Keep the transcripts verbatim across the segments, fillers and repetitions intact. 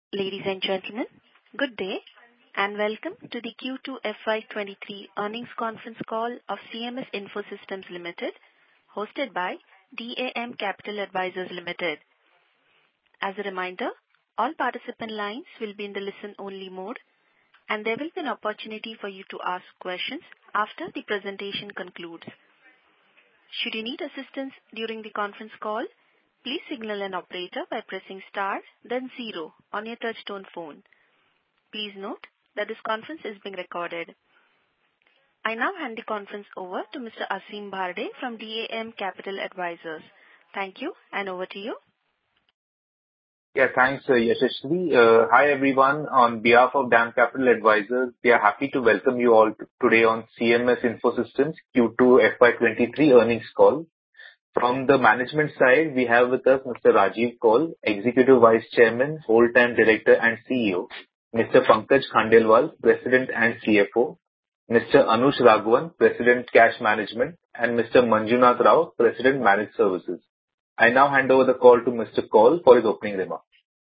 Ladies and gentlemen, good day, and welcome to the Q two F Y twenty-three earnings conference call of C M S Info Systems Limited, hosted by D A M Capital Advisors Limited. As a reminder, all participant lines will be in the listen-only mode, and there will be an opportunity for you to ask questions after the presentation concludes. Should you need assistance during the conference call, please signal an operator by pressing star, then zero on your touchtone phone. Please note that this conference is being recorded. I now hand the conference over to Mister Asim Bharde from D A M Capital Advisors. Thank you, and over to you. Yeah, thanks, uh, Yashasvi. Uh, hi, everyone. On behalf of D A M Capital Advisors, we are happy to welcome you all t- today on C M S Info Systems Q two F Y twenty-three earnings call. From the management side, we have with us Mister Rajiv Kaul, Executive Vice Chairman, Whole-Time Director and C E O, Mister Pankaj Khandelwal, President and C F O, Mister Anush Raghavan, President Cash Management, and Mister Manjunath Rao, President Managed Services. I now hand over the call to Mister Kaul for his opening remarks.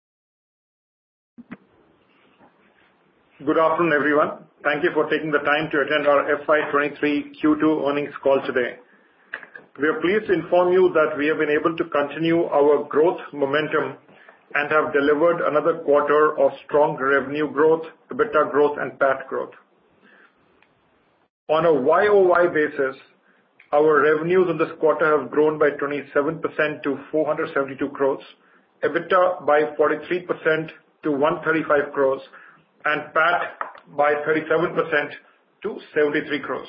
Good afternoon, everyone. Thank you for taking the time to attend our F Y twenty-three Q two earnings call today. We are pleased to inform you that we have been able to continue our growth momentum and have delivered another quarter of strong revenue growth, EBITDA growth, and P A T growth. On a Y O Y basis, our revenues in this quarter have grown by twenty-seven percent to four hundred seventy-two crores, EBITDA by forty-three percent to one hundred thirty-five crores, and P A T by thirty-seven percent to seventy-three crores.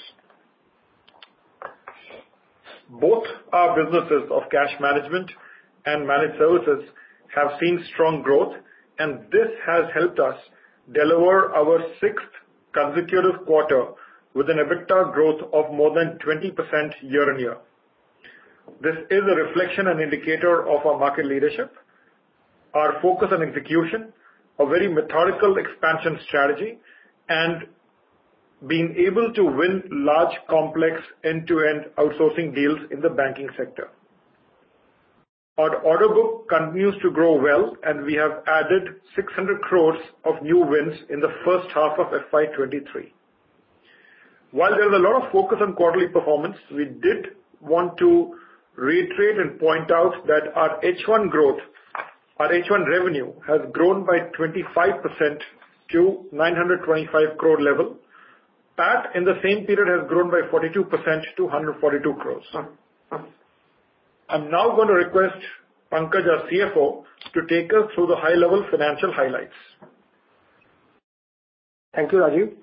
Both our businesses of cash management and managed services have seen strong growth, and this has helped us deliver our sixth consecutive quarter with an EBITDA growth of more than twenty percent year-on-year. This is a reflection and indicator of our market leadership, our focus on execution, a very methodical expansion strategy, and being able to win large, complex, end-to-end outsourcing deals in the banking sector. Our order book continues to grow well, and we have added six hundred crores of new wins in the first half of F Y twenty-three. While there is a lot of focus on quarterly performance, we did want to reiterate and point out that our H one growth, our H one revenue, has grown by twenty-five percent to nine hundred twenty-five crore level. P A T in the same period has grown by forty-two percent to one hundred forty-two crores. I'm now going to request Pankaj, our C F O, to take us through the high-level financial highlights. Thank you, Rajiv.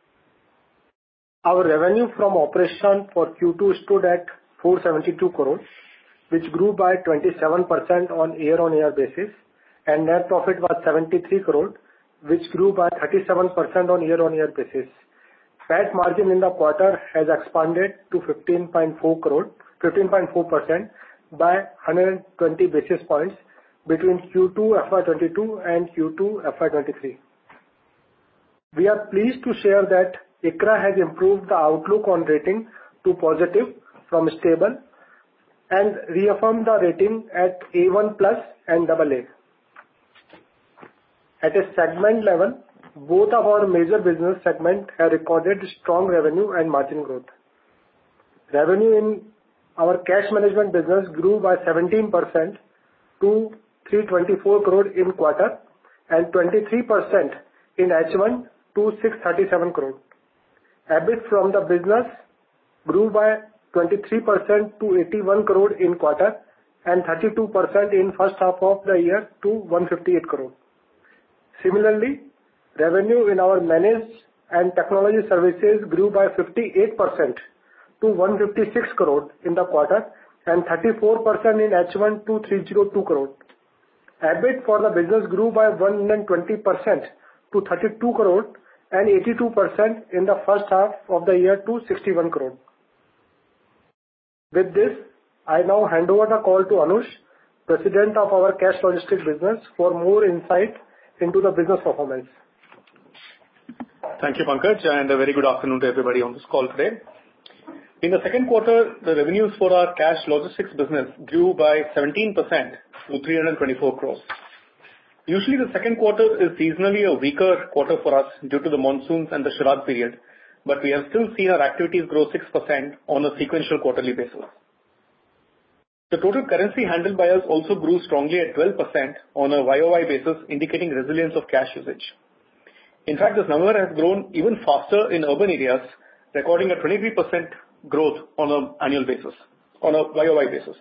Our revenue from operation for Q two stood at four hundred seventy-two crores, which grew by twenty-seven percent on year-on-year basis, and net profit was seventy-three crores, which grew by thirty-seven percent on year-on-year basis. P A T margin in the quarter has expanded to fifteen point four percent by one hundred twenty basis points between Q two F Y twenty-two and Q two F Y twenty-three. We are pleased to share that ICRA has improved the outlook on rating to positive from stable and reaffirmed the rating at A one plus and double A. At a segment level, both of our major business segments have recorded strong revenue and margin growth. Revenue in our cash management business grew by seventeen percent to three hundred twenty-four crore in quarter and twenty-three percent in H one to six hundred thirty-seven crore. EBIT from the business grew by twenty-three percent to eighty-one crore in quarter and thirty-two percent in first half of the year to one hundred fifty-eight crore. Similarly, revenue in our managed and technology services grew by fifty-eight percent to one hundred fifty-six crore in the quarter and thirty-four percent in H one to three hundred two crore. EBIT for the business grew by one hundred twenty percent to thirty-two crore and eighty-two percent in the first half of the year to sixty-one crore. With this, I now hand over the call to Anush, President of our Cash Logistics business, for more insight into the business performance. Thank you, Pankaj, and a very good afternoon to everybody on this call today. In the second quarter, the revenues for our cash logistics business grew by seventeen percent to three hundred twenty-four crores. Usually, the second quarter is seasonally a weaker quarter for us due to the monsoons and the Shraddh period, but we have still seen our activities grow six percent on a sequential quarterly basis. The total currency handled by us also grew strongly at twelve percent on a Y O Y basis, indicating resilience of cash usage. In fact, this number has grown even faster in urban areas, recording a twenty-three percent growth on an annual basis, on a Y O Y basis.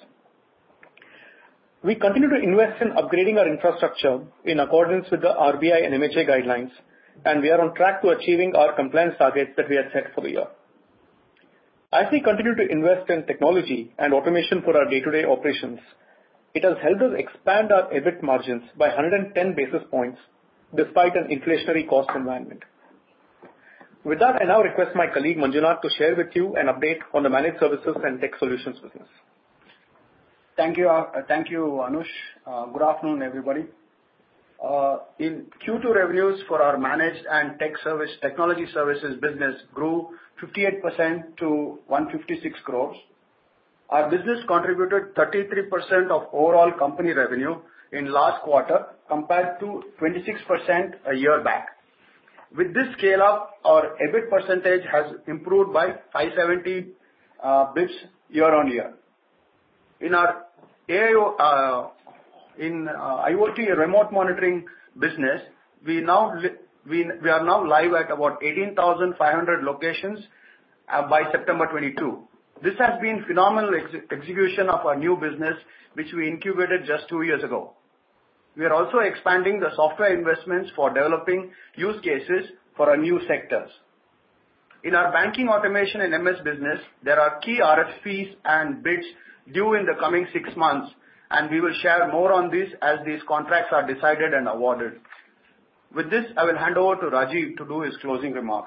We continue to invest in upgrading our infrastructure in accordance with the R B I and M H A guidelines, and we are on track to achieving our compliance targets that we had set for the year. As we continue to invest in technology and automation for our day-to-day operations, it has helped us expand our EBIT margins by one hundred ten basis points despite an inflationary cost environment. With that, I now request my colleague Manjunath to share with you an update on the managed services and tech solutions business. Thank you, uh, thank you, Anush. Uh, good afternoon, everybody. Uh, in Q two, revenues for our managed and tech service, technology services business grew fifty-eight percent to one hundred fifty-six crores. Our business contributed thirty-three percent of overall company revenue in last quarter compared to twenty-six percent a year back. With this scale up, our EBIT percentage has improved by five hundred seventy uh, bips year on year. In our A I O, uh, in uh, IoT remote monitoring business, we now li- we, we are now live at about eighteen thousand five hundred locations uh, by September twenty-two. This has been phenomenal ex- execution of our new business, which we incubated just two years ago. We are also expanding the software investments for developing use cases for our new sectors. In our banking automation and M S business, there are key R F Ps and bids due in the coming six months, and we will share more on this as these contracts are decided and awarded. With this, I will hand over to Rajiv to do his closing remarks.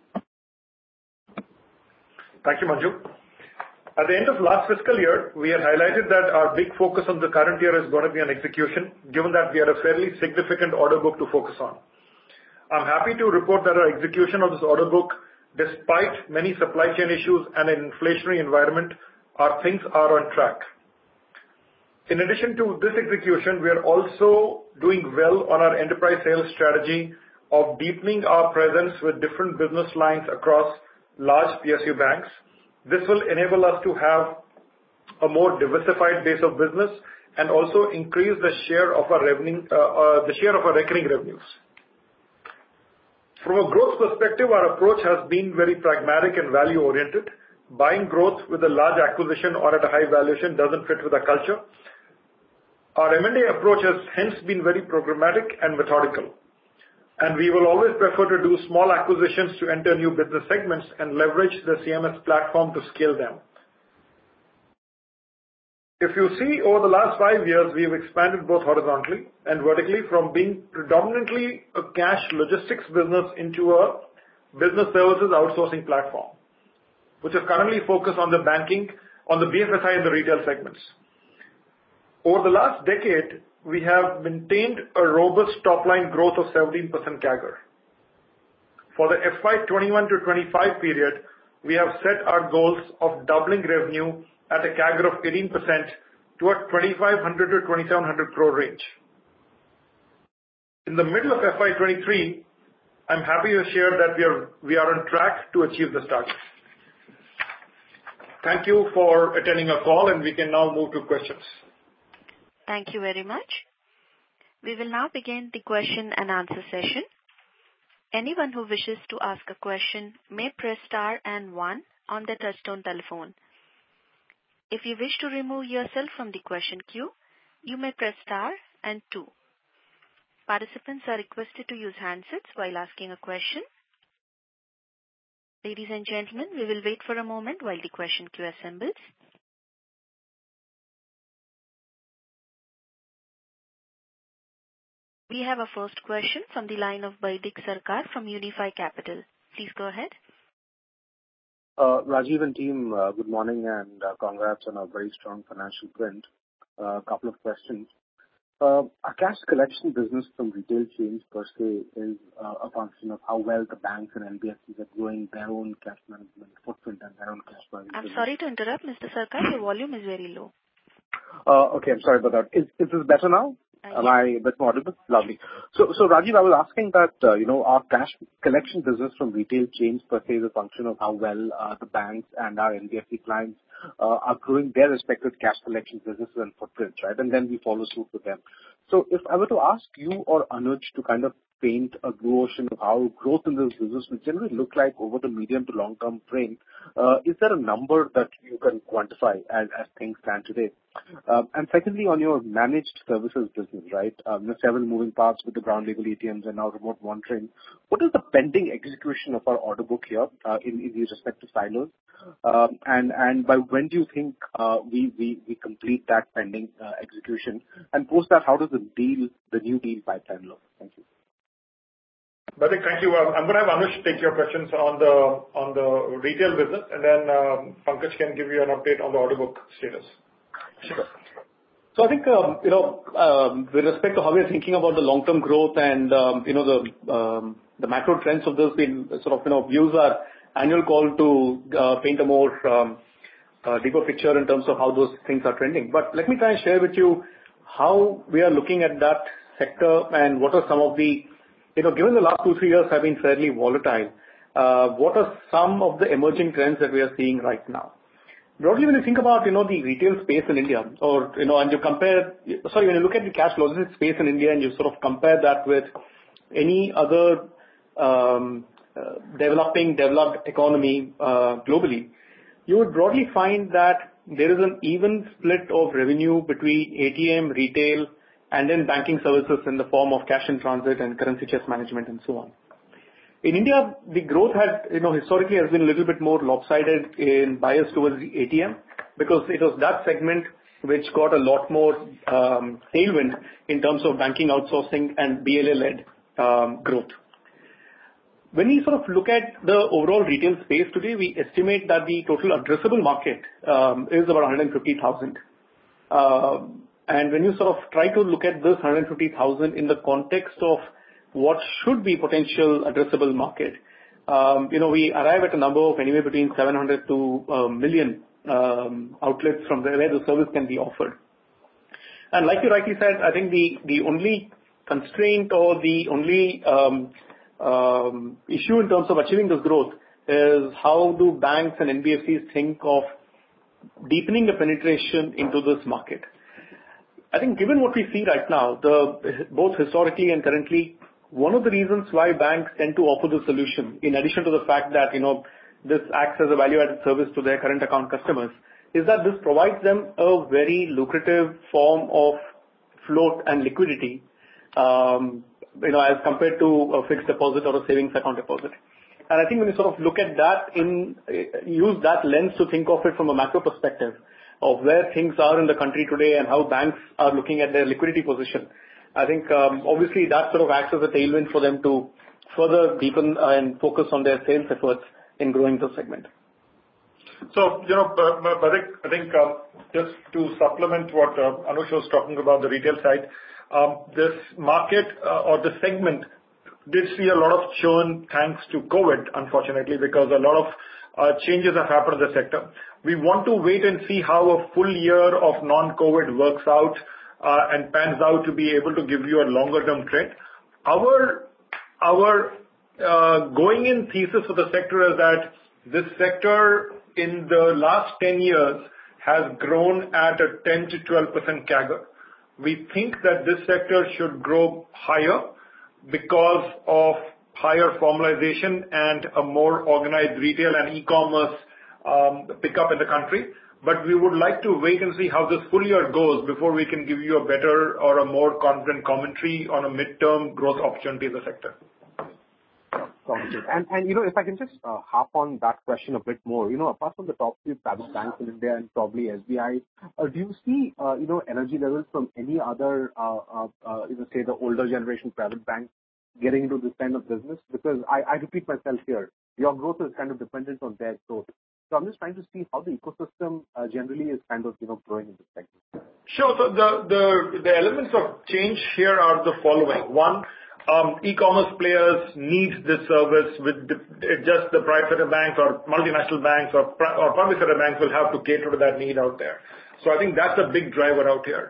Thank you, Manju. At the end of last fiscal year, we had highlighted that our big focus on the current year is going to be on execution, given that we had a fairly significant order book to focus on. I'm happy to report that our execution of this order book, despite many supply chain issues and an inflationary environment, our things are on track. In addition to this execution, we are also doing well on our enterprise sales strategy of deepening our presence with different business lines across large P S U banks. This will enable us to have a more diversified base of business and also increase the share of our revenue, uh, uh, the share of our recurring revenues. From a growth perspective, our approach has been very pragmatic and value-oriented. Buying growth with a large acquisition or at a high valuation doesn't fit with our culture. Our M and A approach has hence been very programmatic and methodical, and we will always prefer to do small acquisitions to enter new business segments and leverage the C M S platform to scale them. If you see, over the last five years, we have expanded both horizontally and vertically from being predominantly a cash logistics business into a business services outsourcing platform, which is currently focused on the banking, on the B F S I and the retail segments. Over the last decade, we have maintained a robust top-line growth of seventeen percent C A G R. For the F Y twenty-one to twenty-five period, we have set our goals of doubling revenue at a C A G R of eighteen percent to a twenty-five hundred to twenty-seven hundred crore range. In the middle of F Y twenty-three, I'm happy to share that we are, we are on track to achieve this target. Thank you for attending our call, and we can now move to questions. Thank you very much. We will now begin the question and answer session. Anyone who wishes to ask a question may press star and one on their touchtone telephone. If you wish to remove yourself from the question queue, you may press star and two. Participants are requested to use handsets while asking a question. Ladies and gentlemen, we will wait for a moment while the question queue assembles. We have a first question from the line of Baidik Sarkar from Unifi Capital. Please go ahead. Uh, Rajiv and team, uh, good morning and uh, congrats on a very strong financial print. A uh, couple of questions. Uh, our cash collection business from retail chains per se is uh, a function of how well the banks and N B F Cs are growing their own cash management footprint and their own cash management. I'm business. sorry to interrupt, Mister Sarkar. Your volume is very low. Uh, okay, I'm sorry about that. Is, is this better now? Uh, Am yes. I a bit more audible? Lovely. So, so Rajiv, I was asking that, uh, you know, our cash collection business from retail chains per se is a function of how well uh, the banks and our N B F C clients uh, are growing their respective cash collection businesses and footprints, right? And then we follow suit with them. So if I were to ask you or Anuj to kind of paint a blue ocean of how growth in this business will generally look like over the medium to long term frame, uh, is there a number that you can quantify as, as things stand today? Um, and secondly, on your managed services business, right, um, there's several moving parts with the ground level A T Ms and now remote monitoring. What is the pending execution of our order book here uh, in, in these respective silos? Um, and, and by when do you think uh, we, we, we complete that pending uh, execution? And post that, how does the deal, the new deal pipeline look? Thank you. Bhadik, thank you. Um, I'm going to have Anush take your questions on the on the retail business, and then um, Pankaj can give you an update on the order book status. Sure. So I think, um, you know, um, with respect to how we're thinking about the long-term growth and, um, you know, the um, the macro trends of this, we sort of, you know, use our annual call to uh, paint a more um, uh, deeper picture in terms of how those things are trending. But let me try and share with you how we are looking at that sector and what are some of the, you know, given the last two, three years have been fairly volatile, uh, what are some of the emerging trends that we are seeing right now? Broadly, when you think about, you know, the retail space in India, or, you know, and you compare, sorry, when you look at the cash logistics space in India and you sort of compare that with any other um, uh, developing, developed economy uh, globally, you would broadly find that there is an even split of revenue between A T M, retail, and then banking services in the form of cash in transit and currency chest management and so on. In India, the growth had, you know, historically has been a little bit more lopsided in bias towards the A T M because it was that segment which got a lot more um, tailwind in terms of banking outsourcing and B L A-led um, growth. When we sort of look at the overall retail space today, we estimate that the total addressable market um, is about one hundred fifty thousand. Uh, and when you sort of try to look at this one hundred fifty thousand in the context of what should be potential addressable market, um, you know, we arrive at a number of anywhere between seven hundred to a million um, outlets from where the service can be offered. And like you rightly said, I think the, the only constraint or the only um, um, issue in terms of achieving this growth is how do banks and N B F Cs think of deepening the penetration into this market. I think given what we see right now, the both historically and currently, one of the reasons why banks tend to offer the solution, in addition to the fact that, you know, this acts as a value-added service to their current account customers, is that this provides them a very lucrative form of float and liquidity, um, you know, as compared to a fixed deposit or a savings account deposit. And I think when you sort of look at that in, use that lens to think of it from a macro perspective of where things are in the country today and how banks are looking at their liquidity position, I think um, obviously that sort of acts as a tailwind for them to further deepen uh, and focus on their sales efforts in growing the segment. So, you know, Bhadik, I think um, just to supplement what uh, Anush was talking about the retail side, um, this market uh, or the segment did see a lot of churn thanks to COVID, unfortunately, because a lot of uh, changes have happened in the sector. We want to wait and see how a full year of non-COVID works out uh, and pans out to be able to give you a longer-term trend. Our our uh, going in thesis for the sector is that this sector in the last ten years has grown at a ten to twelve percent C A G R. We think that this sector should grow higher because of higher formalization and a more organized retail and e-commerce um, pickup in the country. But we would like to wait and see how this full year goes before we can give you a better or a more confident commentary on a midterm growth opportunity in the sector. And, and, you know, if I can just uh, harp on that question a bit more, you know, apart from the top few private banks in India and probably S B I, uh, do you see, uh, you know, energy levels from any other, uh, uh, uh, you know, say the older generation private banks getting into this kind of business? Because I, I repeat myself here, your growth is kind of dependent on their growth. So I'm just trying to see how the ecosystem uh, generally is kind of, you know, growing in this segment. Sure. So the, the, the elements of change here are the following. One, Um, e-commerce players need this service with the, just the private sector banks or multinational banks or, or public sector banks will have to cater to that need out there. So I think that's a big driver out here.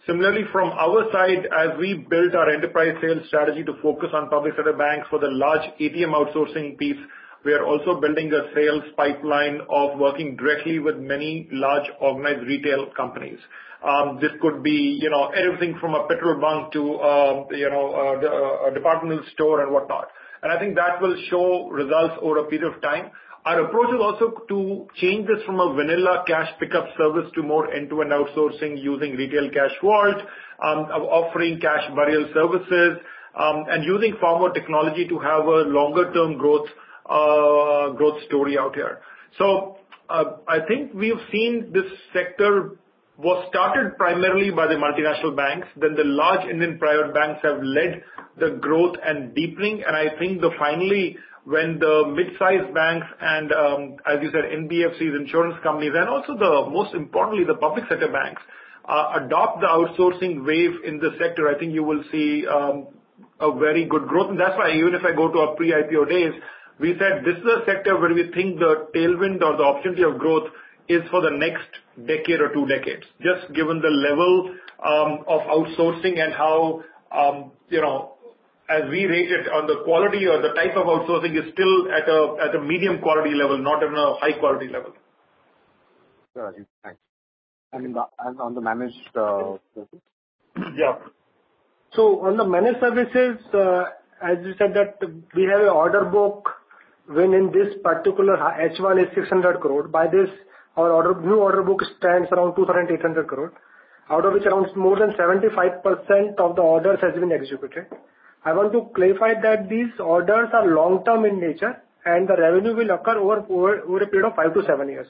Similarly, from our side, as we built our enterprise sales strategy to focus on public sector banks for the large A T M outsourcing piece, we are also building a sales pipeline of working directly with many large organized retail companies. Um, this could be, you know, everything from a petrol bunk to, uh, you know, a, a departmental store and whatnot. And I think that will show results over a period of time. Our approach is also to change this from a vanilla cash pickup service to more end-to-end outsourcing using retail cash vault, um, offering cash burial services, um, and using far more technology to have a longer-term growth uh, growth story out here. So uh, I think we've seen this sector was started primarily by the multinational banks. Then the large Indian private banks have led the growth and deepening. And I think the finally, when the mid-sized banks and, um, as you said, N B F Cs, insurance companies, and also the most importantly, the public sector banks, uh, adopt the outsourcing wave in the sector, I think you will see um, a very good growth. And that's why even if I go to our pre-I P O days, we said this is a sector where we think the tailwind or the opportunity of growth is for the next decade or two decades, just given the level um, of outsourcing and how, um, you know, as we rate it on the quality or the type of outsourcing is still at a at a medium quality level, not on a high quality level. Sure, Rajiv. Thanks. And, the, and on the managed uh, services? Yeah. So on the managed services, uh, as you said that we have an order book when in this particular H one is six hundred crore. By this, our order, new order book stands around two thousand eight hundred crore, out of which around more than seventy-five percent of the orders has been executed. I want to clarify that these orders are long-term in nature and the revenue will occur over, over, over a period of five to seven years.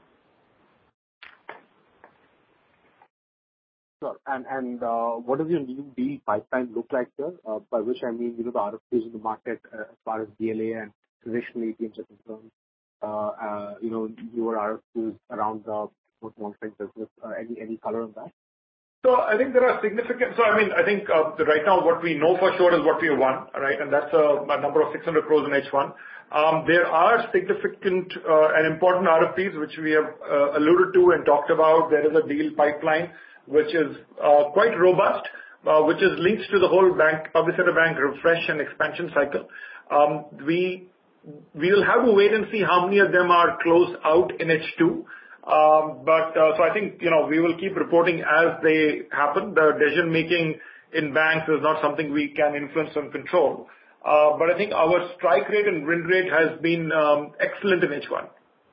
Sure. And, and uh, what does your new deal pipeline look like, sir? Uh, by which I mean, you know, the R F Ps in the market uh, as far as D L A and traditional A T Ms are concerned. Uh, uh, you know, newer R F Ps around the monitoring business. Uh, any any color on that? So I think there are significant. So I mean, I think uh, right now what we know for sure is what we have won, right? And that's a, a number of six hundred crores in H one. Um, there are significant uh, and important R F Ps which we have uh, alluded to and talked about. There is a deal pipeline which is uh, quite robust, uh, which is linked to the whole bank, public sector bank refresh and expansion cycle. Um, we we will have to wait and see how many of them are closed out in H two. Um, but uh, so I think, you know, we will keep reporting as they happen. The decision making in banks is not something we can influence and control. Uh, but I think our strike rate and win rate has been um, excellent in H one.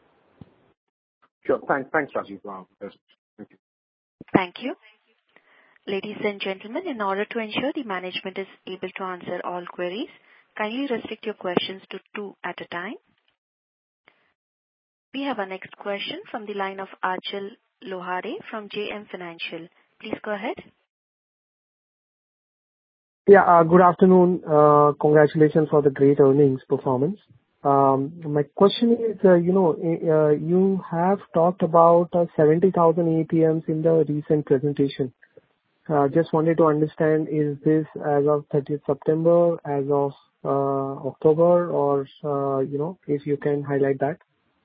Sure. Thanks, thanks, Rajiv. Wow. Thank you. Thank you. Ladies and gentlemen, in order to ensure the management is able to answer all queries, kindly restrict your questions to two at a time. We have our next question from the line of Achal Lohade from J M Financial. Please go ahead. Yeah, uh, good afternoon. Uh, congratulations for the great earnings performance. Um, my question is, uh, you know, uh, you have talked about uh, seventy thousand A T Ms in the recent presentation. Uh, just wanted to understand, is this as of thirtieth September, as of uh, October, or, uh, you know, if you can highlight that?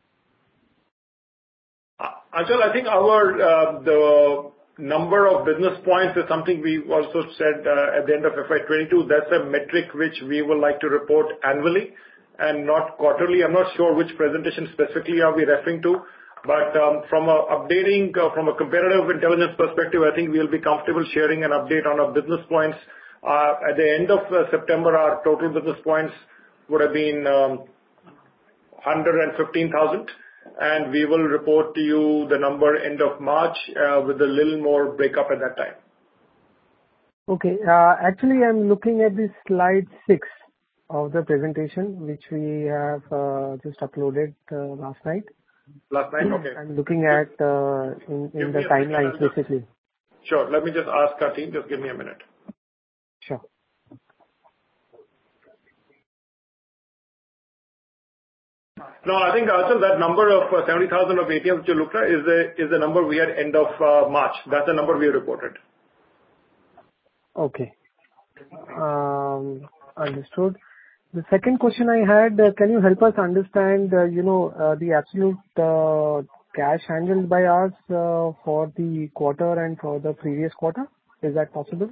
Achal, I think our uh, the number of business points is something we also said uh, at the end of F Y twenty-two. That's a metric which we would like to report annually and not quarterly. I'm not sure which presentation specifically are we referring to, but um, from a updating, uh, from a competitive intelligence perspective, I think we'll be comfortable sharing an update on our business points. Uh, At the end of uh, September, our total business points would have been um, one hundred fifteen thousand. And we will report to you the number end of March uh, with a little more breakup at that time. Okay. Uh, actually, I'm looking at the slide six of the presentation, which we have uh, just uploaded uh, last night. Last night, okay. I'm looking at uh, in, in the timelines, basically. Sure. Let me just ask our team. Just give me a minute. Sure. No, I think, Achal, that number of uh, seventy thousand of A T Ms which you looked at is the, is the number we had end of uh, March. That's the number we reported. Okay. Um, understood. The second question I had, uh, can you help us understand, uh, you know, uh, the absolute uh, cash handled by us uh, for the quarter and for the previous quarter? Is that possible?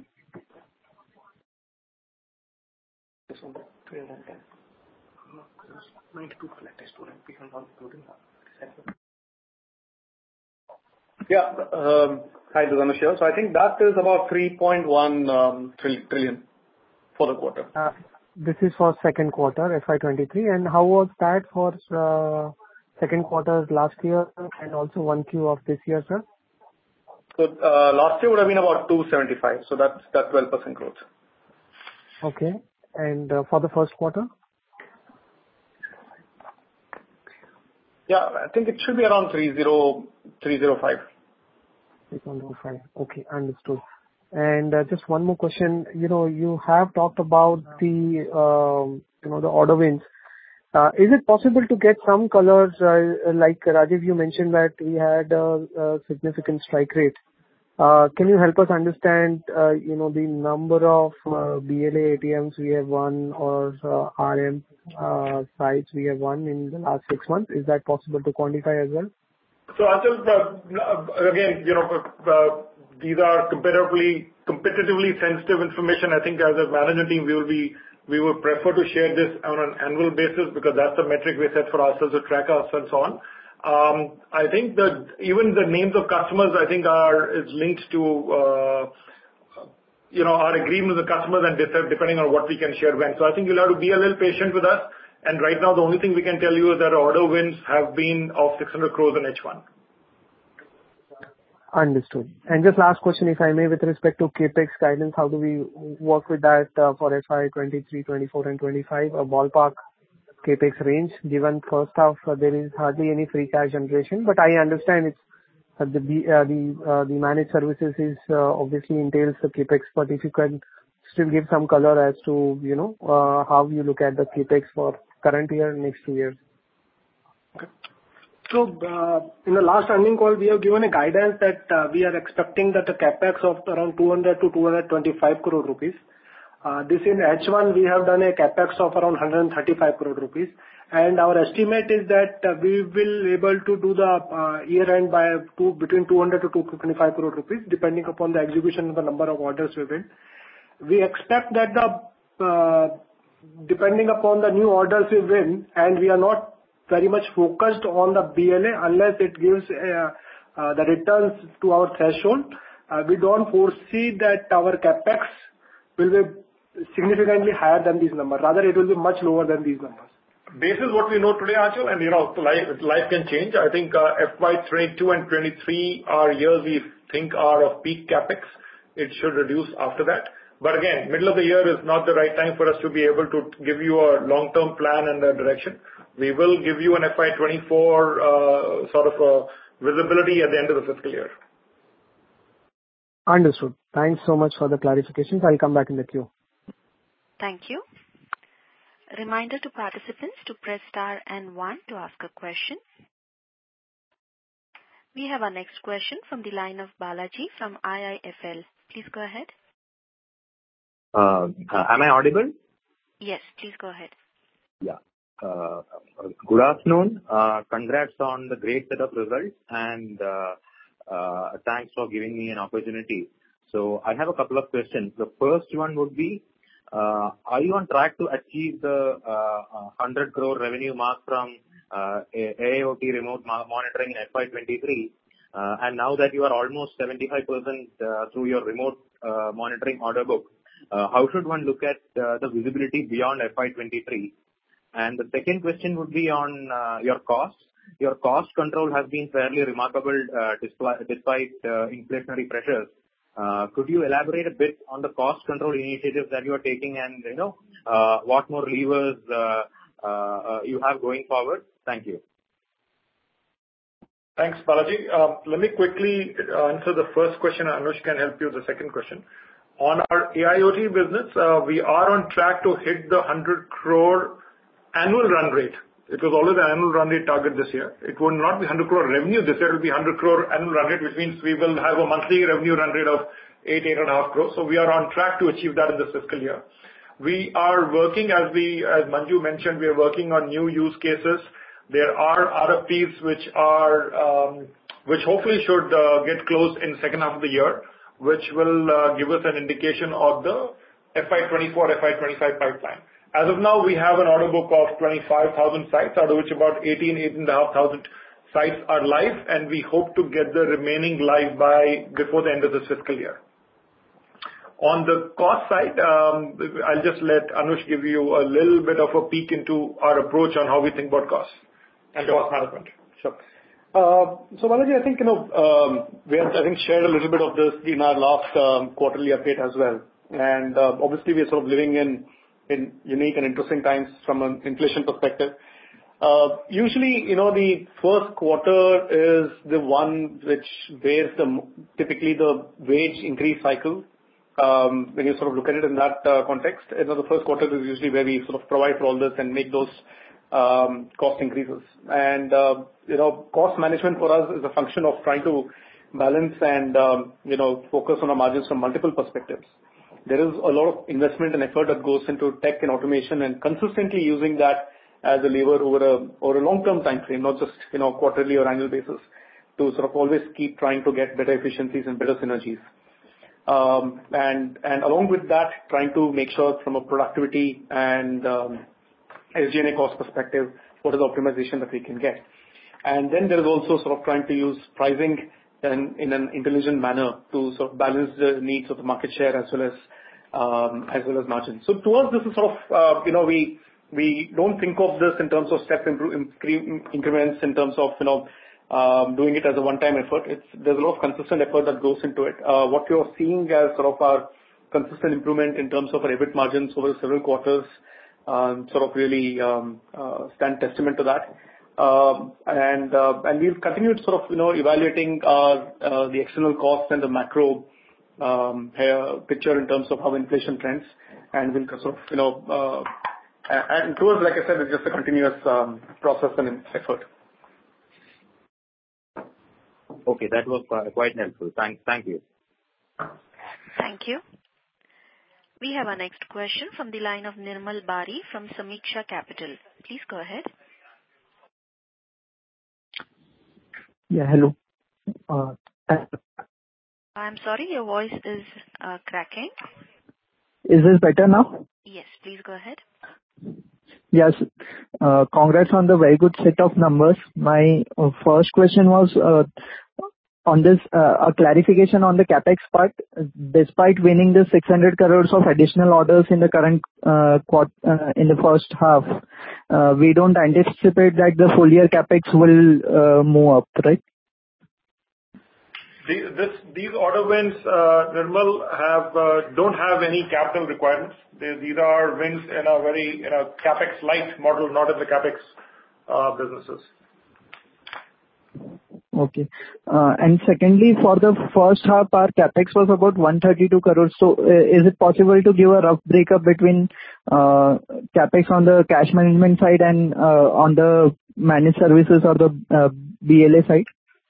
Yeah. Hi, this is Anush here. So I think that is about three point one trillion for the quarter. Uh, This is for second quarter, F Y twenty-three. And how was that for uh, second quarter last year and also one Q of this year, sir? So uh, last year would have been about two seventy-five. So that's that's twelve percent growth. Okay. And uh, for the first quarter? Yeah, I think it should be around three zero three zero five. three point oh five. Okay, understood. And uh, just one more question. You know, you have talked about the, um, you know, the order wins. Uh, Is it possible to get some colors, uh, like Rajiv, you mentioned that we had a a significant strike rate. Uh, Can you help us understand, uh, you know, the number of uh, B L A A T Ms we have won or uh, R M uh, sites we have won in the last six months? Is that possible to quantify as well? So Achal, uh, again, you know, uh, these are competitively competitively sensitive information. I think as a management team, we will be we would prefer to share this on an annual basis because that's the metric we set for ourselves to track us and so on. Um, I think that even the names of customers, I think, are is linked to uh, you know our agreement with the customers and depending on what we can share when. So I think you'll have to be a little patient with us. And right now, the only thing we can tell you is that our order wins have been of six hundred crores in H one. Understood. And just last question, if I may, with respect to CapEx guidance, how do we work with that uh, for F Y twenty-three, twenty-four, and twenty-five? A ballpark CapEx range, given first half uh, there is hardly any free cash generation, but I understand it's uh, the uh, the uh, the managed services is uh, obviously entails the CapEx, but if you can still give some color as to, you know, uh, how you look at the CapEx for current year and next two years. Okay. So, uh, in the last earnings call, we have given a guidance that uh, we are expecting that the CapEx of around two hundred to two hundred twenty-five crore rupees. Uh, This in H one, we have done a CapEx of around one hundred thirty-five crore rupees, and our estimate is that uh, we will able to do the uh, year end by two, between two hundred to two hundred twenty-five crore rupees, depending upon the execution of the number of orders we win. We expect that the uh, depending upon the new orders we win, and we are not very much focused on the B L A unless it gives uh, uh, the returns to our threshold. Uh, we don't foresee that our CapEx will be significantly higher than these numbers. Rather, it will be much lower than these numbers. This is what we know today, Achal, and you know, life, life can change. I think uh, F Y twenty-two and twenty-three are years we think are of peak CapEx. It should reduce after that. But again, middle of the year is not the right time for us to be able to give you a long-term plan and a direction. We will give you an F Y twenty-four uh, sort of a visibility at the end of the fiscal year. Understood. Thanks so much for the clarifications. I'll come back in the queue. Thank you. Reminder to participants to press star and one to ask a question. We have our next question from the line of Balaji from I I F L. Please go ahead. Uh, am I audible? Yes, please go ahead. Yeah. Uh, good afternoon. Uh, congrats on the great set of results and uh, uh, thanks for giving me an opportunity. So I have a couple of questions. The first one would be, uh, are you on track to achieve the uh, one hundred crore revenue mark from uh, A I O T remote monitoring in F Y twenty-three? Uh, and now that you are almost seventy-five percent uh, through your remote uh, monitoring order book, uh, how should one look at uh, the visibility beyond F Y twenty-three? And the second question would be on uh, your costs. Your cost control has been fairly remarkable uh, despite, despite uh, inflationary pressures. Uh, could you elaborate a bit on the cost control initiatives that you are taking and, you know, uh, what more levers uh, uh, uh, you have going forward? Thank you. Thanks, Balaji. Uh, let me quickly answer the first question. Anush can help you with the second question. On our A I O T business, uh, we are on track to hit the one hundred crore annual run rate. It was always an annual run rate target this year. It will not be one hundred crore revenue this year. It will be one hundred crore annual run rate, which means we will have a monthly revenue run rate of eight, eight and a half crores. So we are on track to achieve that in this fiscal year. We are working, as we, as Manju mentioned, we are working on new use cases. There are R F Ps which are, um, which hopefully should uh, get closed in the second half of the year. which will uh, give us an indication of the F Y twenty-four, F Y twenty-five pipeline. As of now, we have an order book of twenty-five thousand sites, out of which about eighteen, eighteen thousand five hundred sites are live, and we hope to get the remaining live by before the end of this fiscal year. On the cost side, um, I'll just let Anush give you a little bit of a peek into our approach on how we think about costs and Sure. cost management. Sure. Uh, So Balaji, I think, you know, um, we have, I think, shared a little bit of this in our last um, quarterly update as well. And uh, obviously, we are sort of living in in unique and interesting times from an inflation perspective. Uh, Usually, you know, the first quarter is the one which bears the typically the wage increase cycle. Um, When you sort of look at it in that uh, context, you know, the first quarter is usually where we sort of provide for all this and make those um, cost increases. And, uh, you know, cost management for us is a function of trying to balance and, um, you know, focus on our margins from multiple perspectives. There is a lot of investment and effort that goes into tech and automation, and consistently using that as a lever over a over a long-term time frame, not just, you know, quarterly or annual basis, to sort of always keep trying to get better efficiencies and better synergies. Um, and and along with that, trying to make sure from a productivity and um, S G and A cost perspective, what is the optimization that we can get. And then there is also sort of trying to use pricing in, in an intelligent manner to sort of balance the needs of the market share as well as um, as well as margin. So to us, this is sort of uh, you know we we don't think of this in terms of step improve, increments in terms of you know um, doing it as a one-time effort. It's there's a lot of consistent effort that goes into it. Uh, what you're seeing as sort of our consistent improvement in terms of our EBIT margins over several quarters um, sort of really um, uh, stand testament to that. Um, and uh, and we've continued sort of you know evaluating our uh, the external costs and the macro um, uh, picture in terms of how inflation trends, and we'll sort of you know uh, and to us, like I said, it's just a continuous um, process and effort. Okay, that was quite quite helpful. Thank thank you. Thank you. We have our next question from the line of Nirmal Bari from Samiksha Capital. Please go ahead. Yeah, hello. Uh, I'm sorry, your voice is uh, cracking. Is this better now? Yes, please go ahead. Yes. Uh, congrats on the very good set of numbers. My uh, first question was uh, on this, uh, a clarification on the CapEx part. Despite winning the six hundred crores of additional orders in the current uh, quart- uh, in the first half, uh, we don't anticipate that the full year CapEx will uh, move up, right? The- this- These order wins, uh, Nirmal, have uh, don't have any capital requirements. They- These are wins in a very, in a CapEx light model, not in the CapEx uh, businesses. Okay. Uh, And secondly, for the first half, our CapEx was about one hundred thirty-two crores. So, uh, is it possible to give a rough breakup between uh, CapEx on the cash management side and uh, on the managed services or the uh, B L A side?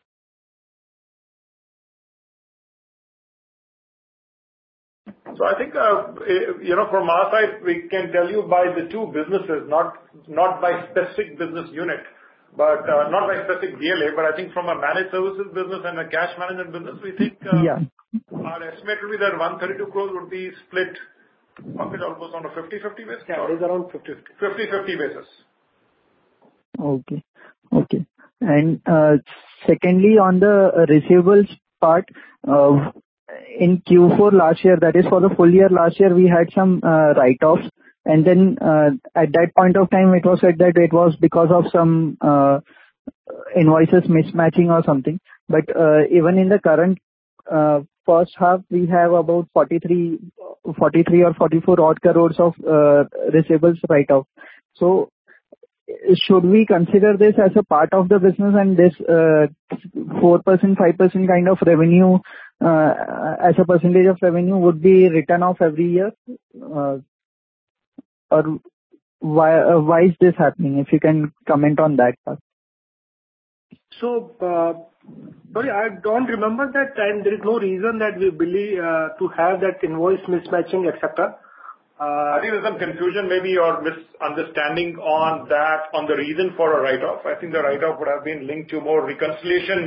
So I think, uh, eh, you know, from our side, we can tell you by the two businesses, not not by specific business unit, but uh, not by specific B L A, but I think from a managed services business and a cash management business, we think uh, Yeah. our estimate will be that one hundred thirty-two crores would be split, Pankaj, almost on a fifty-fifty basis. Yeah, it is around fifty-fifty. fifty-fifty basis. Okay. Okay. And uh, secondly, on the uh, receivables part, uh, in Q four last year, that is for the full year last year, we had some uh, write-offs. And then uh, at that point of time, it was said that it was because of some uh, invoices mismatching or something. But uh, even in the current uh, first half, we have about forty-three, forty-three or forty-four odd crores of uh, receivables write-off. So should we consider this as a part of the business, and this uh, four percent, five percent kind of revenue uh, as a percentage of revenue would be written off every year? Uh, or why uh, why is this happening? If you can comment on that part. So, uh, sorry, I don't remember that time. There is no reason that we believe uh, to have that invoice mismatching, et cetera. I think there's some confusion maybe or misunderstanding on that, on the reason for a write-off. I think the write-off would have been linked to more reconciliation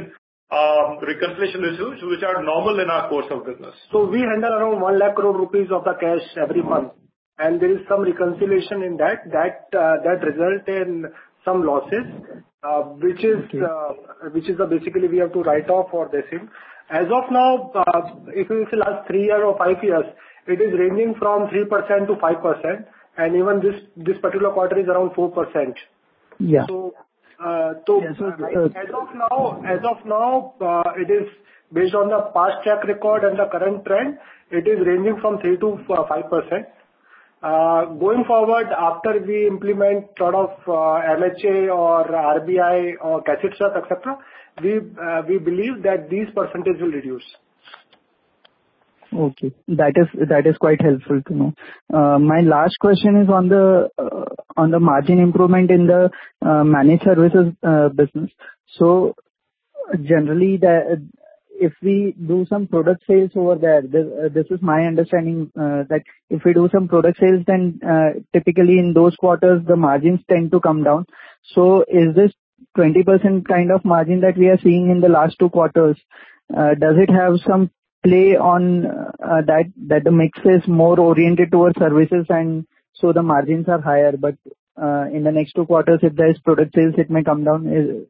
um, reconciliation issues which are normal in our course of business. So we handle around one lakh crore rupees of the cash every month, and there is some reconciliation in that that uh, that result in some losses, uh, which is Okay. uh, which is uh, basically we have to write off for this thing. As of now, uh, if you see last three years or five years, it is ranging from three percent to five percent, and even this this particular quarter is around four percent. Yeah. So, uh, so Yeah, so, uh, uh, as of now, as of now, uh, it is based on the past track record and the current trend, it is ranging from three to five percent. Uh, Going forward, after we implement sort of uh, M H A or R B I or cassette swap, et cetera, we uh, we believe that these percentage will reduce. Okay. That is that is quite helpful to know. Uh, My last question is on the uh, on the margin improvement in the uh, managed services uh, business. So generally, the if we do some product sales over there, this uh, this is my understanding, uh, that if we do some product sales, then uh, typically in those quarters, the margins tend to come down. So is this twenty percent kind of margin that we are seeing in the last two quarters, uh, does it have some play on uh, that that the mix is more oriented towards services and so the margins are higher, but uh, in the next two quarters, if there is product sales, it may come down? Is-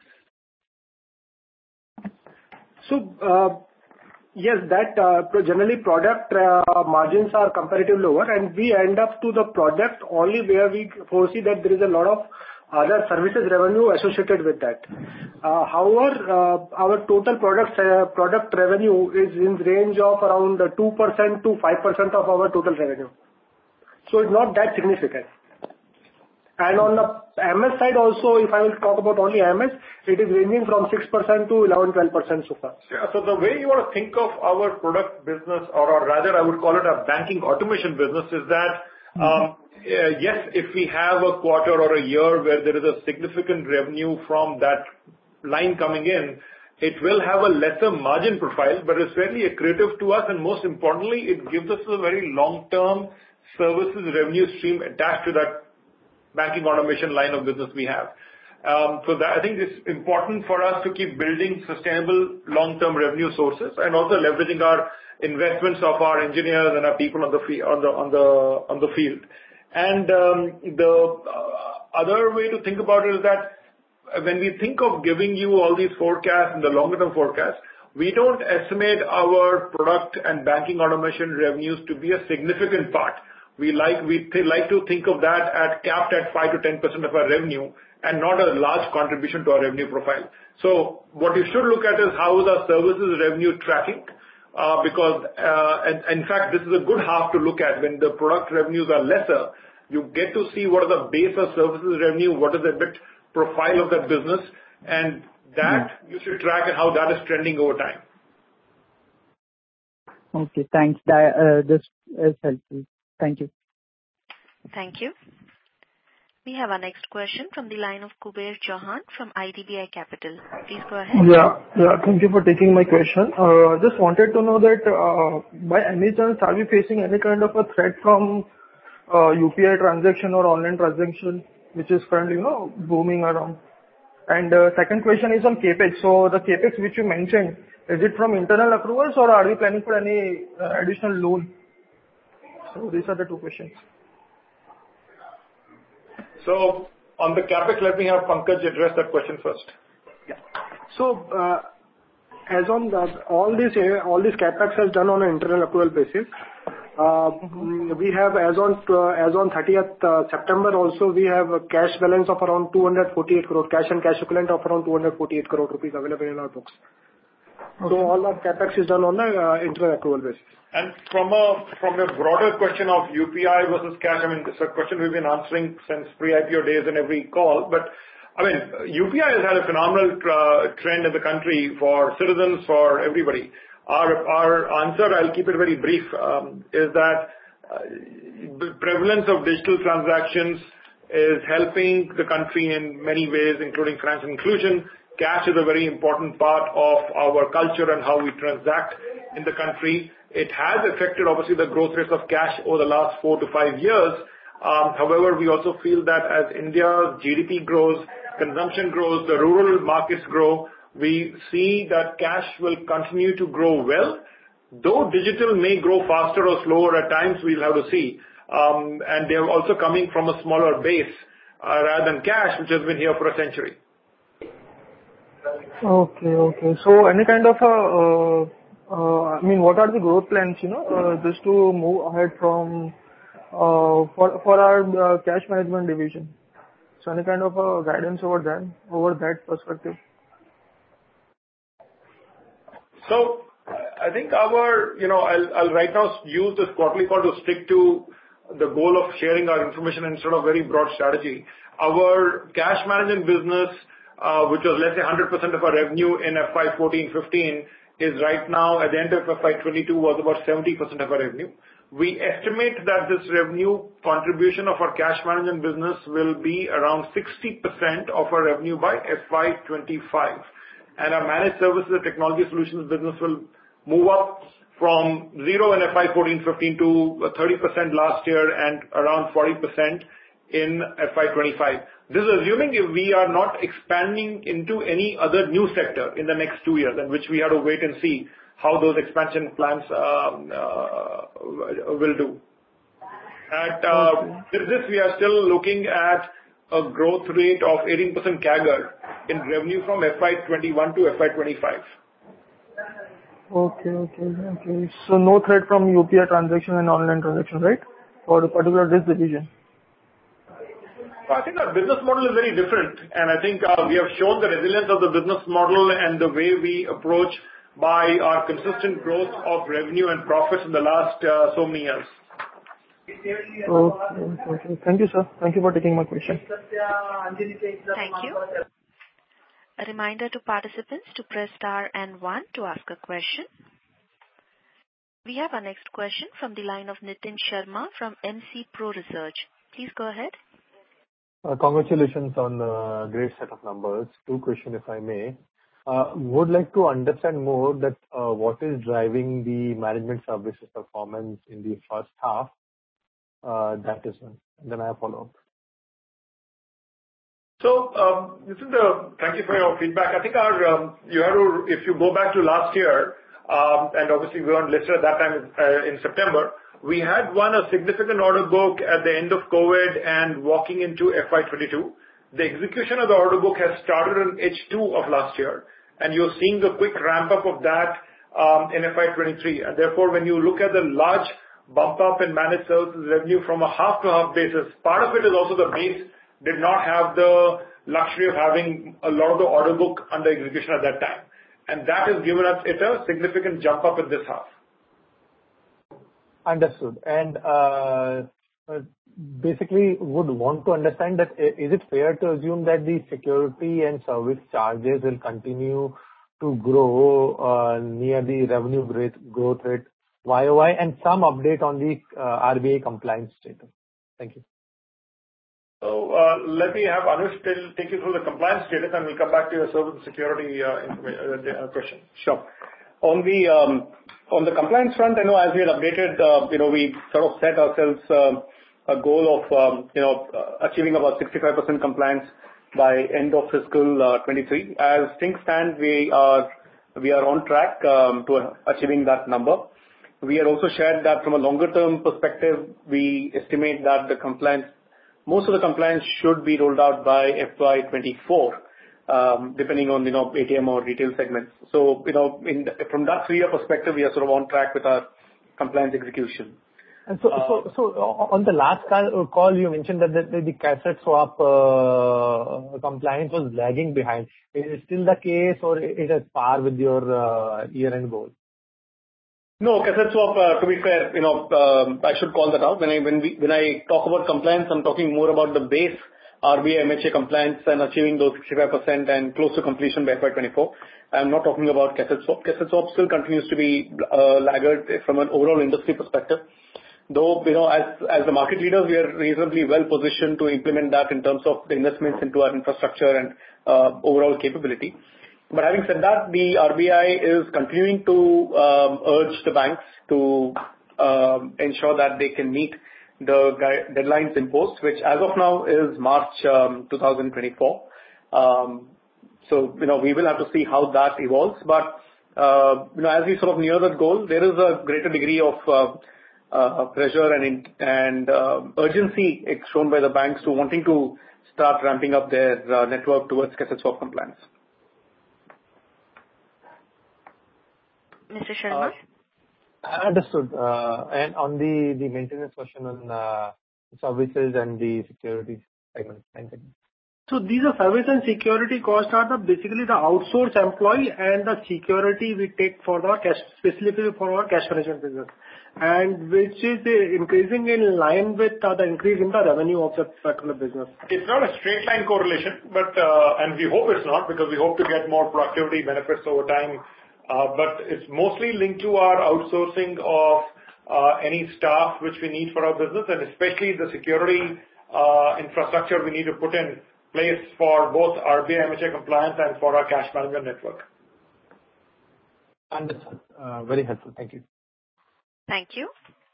So, uh yes, that uh pro- generally product uh margins are comparatively lower, and we end up to the product only where we foresee that there is a lot of other services revenue associated with that. Uh However, uh our total product uh, product revenue is in range of around two percent to five percent of our total revenue. So it's not that significant. And on the M S side also, if I will talk about only M S, it is ranging from six percent to eleven to twelve percent so far. Yeah, so the way you want to think of our product business, or, or rather I would call it a banking automation business, is that, um, uh, yes, if we have a quarter or a year where there is a significant revenue from that line coming in, it will have a lesser margin profile, but it's very accretive to us, and most importantly, it gives us a very long-term services revenue stream attached to that banking automation line of business we have. Um, so that I think it's important for us to keep building sustainable long-term revenue sources and also leveraging our investments of our engineers and our people on the field, on the on the on the field. And um, the uh, other way to think about it is that when we think of giving you all these forecasts and the longer-term forecasts, we don't estimate our product and banking automation revenues to be a significant part. We like we th- like to think of that at capped at five to ten percent of our revenue and not a large contribution to our revenue profile. So what you should look at is how is our services revenue tracking, uh, because uh, and, and in fact this is a good half to look at. When the product revenues are lesser, you get to see what is the base of services revenue, what is the bit profile of that business, and that you should track and how that is trending over time. Okay, thanks. That, uh, this is helpful. Thank you. Thank you. We have our next question from the line of Kuber Chauhan from I D B I Capital. Please go ahead. Yeah, yeah. Thank you for taking my question. Uh, just wanted to know that uh, by any chance are we facing any kind of a threat from uh, U P I transaction or online transaction, which is currently, you know, booming around? And uh, second question is on capex. So the capex which you mentioned, is it from internal accruals or are we planning for any uh, additional loan? So these are the two questions. So on the capex, let me have Pankaj address that question first. Yeah. So, uh, as on the, all this, uh, all this capex is done on an internal accrual basis. Uh, mm-hmm. We have as on, uh, as on thirtieth uh, September also, we have a cash balance of around two hundred forty-eight crore, cash and cash equivalent of around two hundred forty-eight crore rupees available in our books. Okay. So all our capex is done on the uh, internal accrual basis. And from a from a broader question of U P I versus cash, I mean, this is a question we've been answering since pre-I P O days in every call. But I mean, U P I has had a phenomenal uh, trend in the country for citizens, for everybody. Our our answer, I'll keep it very brief, um, is that uh, the prevalence of digital transactions is helping the country in many ways, including financial inclusion. Cash is a very important part of our culture and how we transact in the country. It has affected, obviously, the growth rates of cash over the last four to five years. Um, however, we also feel that as India's G D P grows, consumption grows, the rural markets grow, we see that cash will continue to grow well, though digital may grow faster or slower at times, we'll have to see. Um, and they're also coming from a smaller base uh, rather than cash, which has been here for a century. Okay, okay. So any kind of a, uh, uh, I mean, what are the growth plans, you know, uh, just to move ahead from, uh, for, for our uh, cash management division? So any kind of a guidance over that, over that perspective? So I think our, you know, I'll, I'll right now use this quarterly call to stick to the goal of sharing our information instead of very broad strategy. Our cash management business, uh, which was let's say one hundred percent of our revenue in F Y fourteen fifteen, is right now at the end of F Y twenty-two was about seventy percent of our revenue. We estimate that this revenue contribution of our cash management business will be around sixty percent of our revenue by F Y twenty-five. And our managed services and technology solutions business will move up from zero in F Y fourteen fifteen to thirty percent last year and around forty percent in F Y twenty-five. This is assuming if we are not expanding into any other new sector in the next two years, and which we have to wait and see how those expansion plans um, uh, will do. At uh, with this, we are still looking at a growth rate of eighteen percent C A G R in revenue from F Y twenty-one to F Y twenty-five. Okay, okay, okay. So no threat from U P I transaction and online transaction, right? For the particular this division. So I think our business model is very different, and I think uh, we have shown the resilience of the business model and the way we approach by our consistent growth of revenue and profits in the last uh, so many years. Okay, okay. Thank you, sir. Thank you for taking my question. Thank you. A reminder to participants to press star and one to ask a question. We have our next question from the line of Nitin Sharma from M C Pro Research. Please go ahead. Uh, congratulations on a great set of numbers. Two questions, if I may. Uh, would like to understand more that uh, what is driving the management services performance in the first half. Uh, that is one. And then I have follow-up. So, um, this is the, thank you for your feedback. I think our, um, you have to, if you go back to last year, um, and obviously we weren't listed at that time uh, in September, we had won a significant order book at the end of COVID and walking into F Y twenty-two. The execution of the order book has started in H two of last year, and you're seeing the quick ramp up of that um, in F Y twenty-three. And therefore, when you look at the large bump up in managed services revenue from a half-to-half basis, part of it is also the base did not have the luxury of having a lot of the order book under execution at that time. And that has given us it a significant jump up in this half. Understood. And uh, basically would want to understand that is it fair to assume that the security and service charges will continue to grow uh, near the revenue growth, growth rate Y O Y, and some update on the uh, R B I compliance status? Thank you. So uh, let me have Anush take you through the compliance status, and we'll come back to your service and security uh, uh, question. Sure. On the um, on the compliance front, I know as we had updated, uh, you know, we sort of set ourselves uh, a goal of um, you know uh, achieving about sixty-five percent compliance by end of fiscal uh, twenty-three. As things stand, we are we are on track um, to achieving that number. We had also shared that from a longer term perspective, we estimate that the compliance, most of the compliance should be rolled out by F Y twenty-four, um, depending on, you know, A T M or retail segments. So, you know, in the, from that three-year perspective, we are sort of on track with our compliance execution. And so, uh, so, so on the last call, call you mentioned that the, the cassette swap uh, compliance was lagging behind. Is it still the case, or it is par with your uh, year-end goal? No, cassette swap, uh, to be fair, you know, um, I should call that out. When I, when we, when I talk about compliance, I'm talking more about the base R B I M H A compliance and achieving those sixty-five percent and close to completion by F Y twenty-four. I'm not talking about cassette swap. Cassette swap still continues to be uh, laggard from an overall industry perspective. Though, you know, as, as the market leaders, we are reasonably well positioned to implement that in terms of the investments into our infrastructure and uh, overall capability. But having said that, the R B I is continuing to um, urge the banks to um, ensure that they can meet the gui- deadlines imposed, which as of now is March um, twenty twenty-four. Um, So, you know, we will have to see how that evolves. But, uh, you know, as we sort of near that goal, there is a greater degree of uh, uh, pressure and, and uh, urgency shown by the banks to wanting to start ramping up their uh, network towards cassette swap compliance. Mister Sharma? Uh, understood. Uh, and on the, the maintenance question on uh, services and the security segment. Thank you. So these are service and security costs are the basically the outsourced employee and the security we take for the cash, specifically for our cash management business, and which is uh, increasing in line with uh, the increase in the revenue of that particular business. It's not a straight line correlation, but uh, and we hope it's not, because we hope to get more productivity benefits over time. Uh, but it's mostly linked to our outsourcing of uh, any staff which we need for our business, and especially the security uh, infrastructure we need to put in place for both R B I M H A compliance and for our cash management network. Understood. Uh, very helpful. Thank you. Thank you.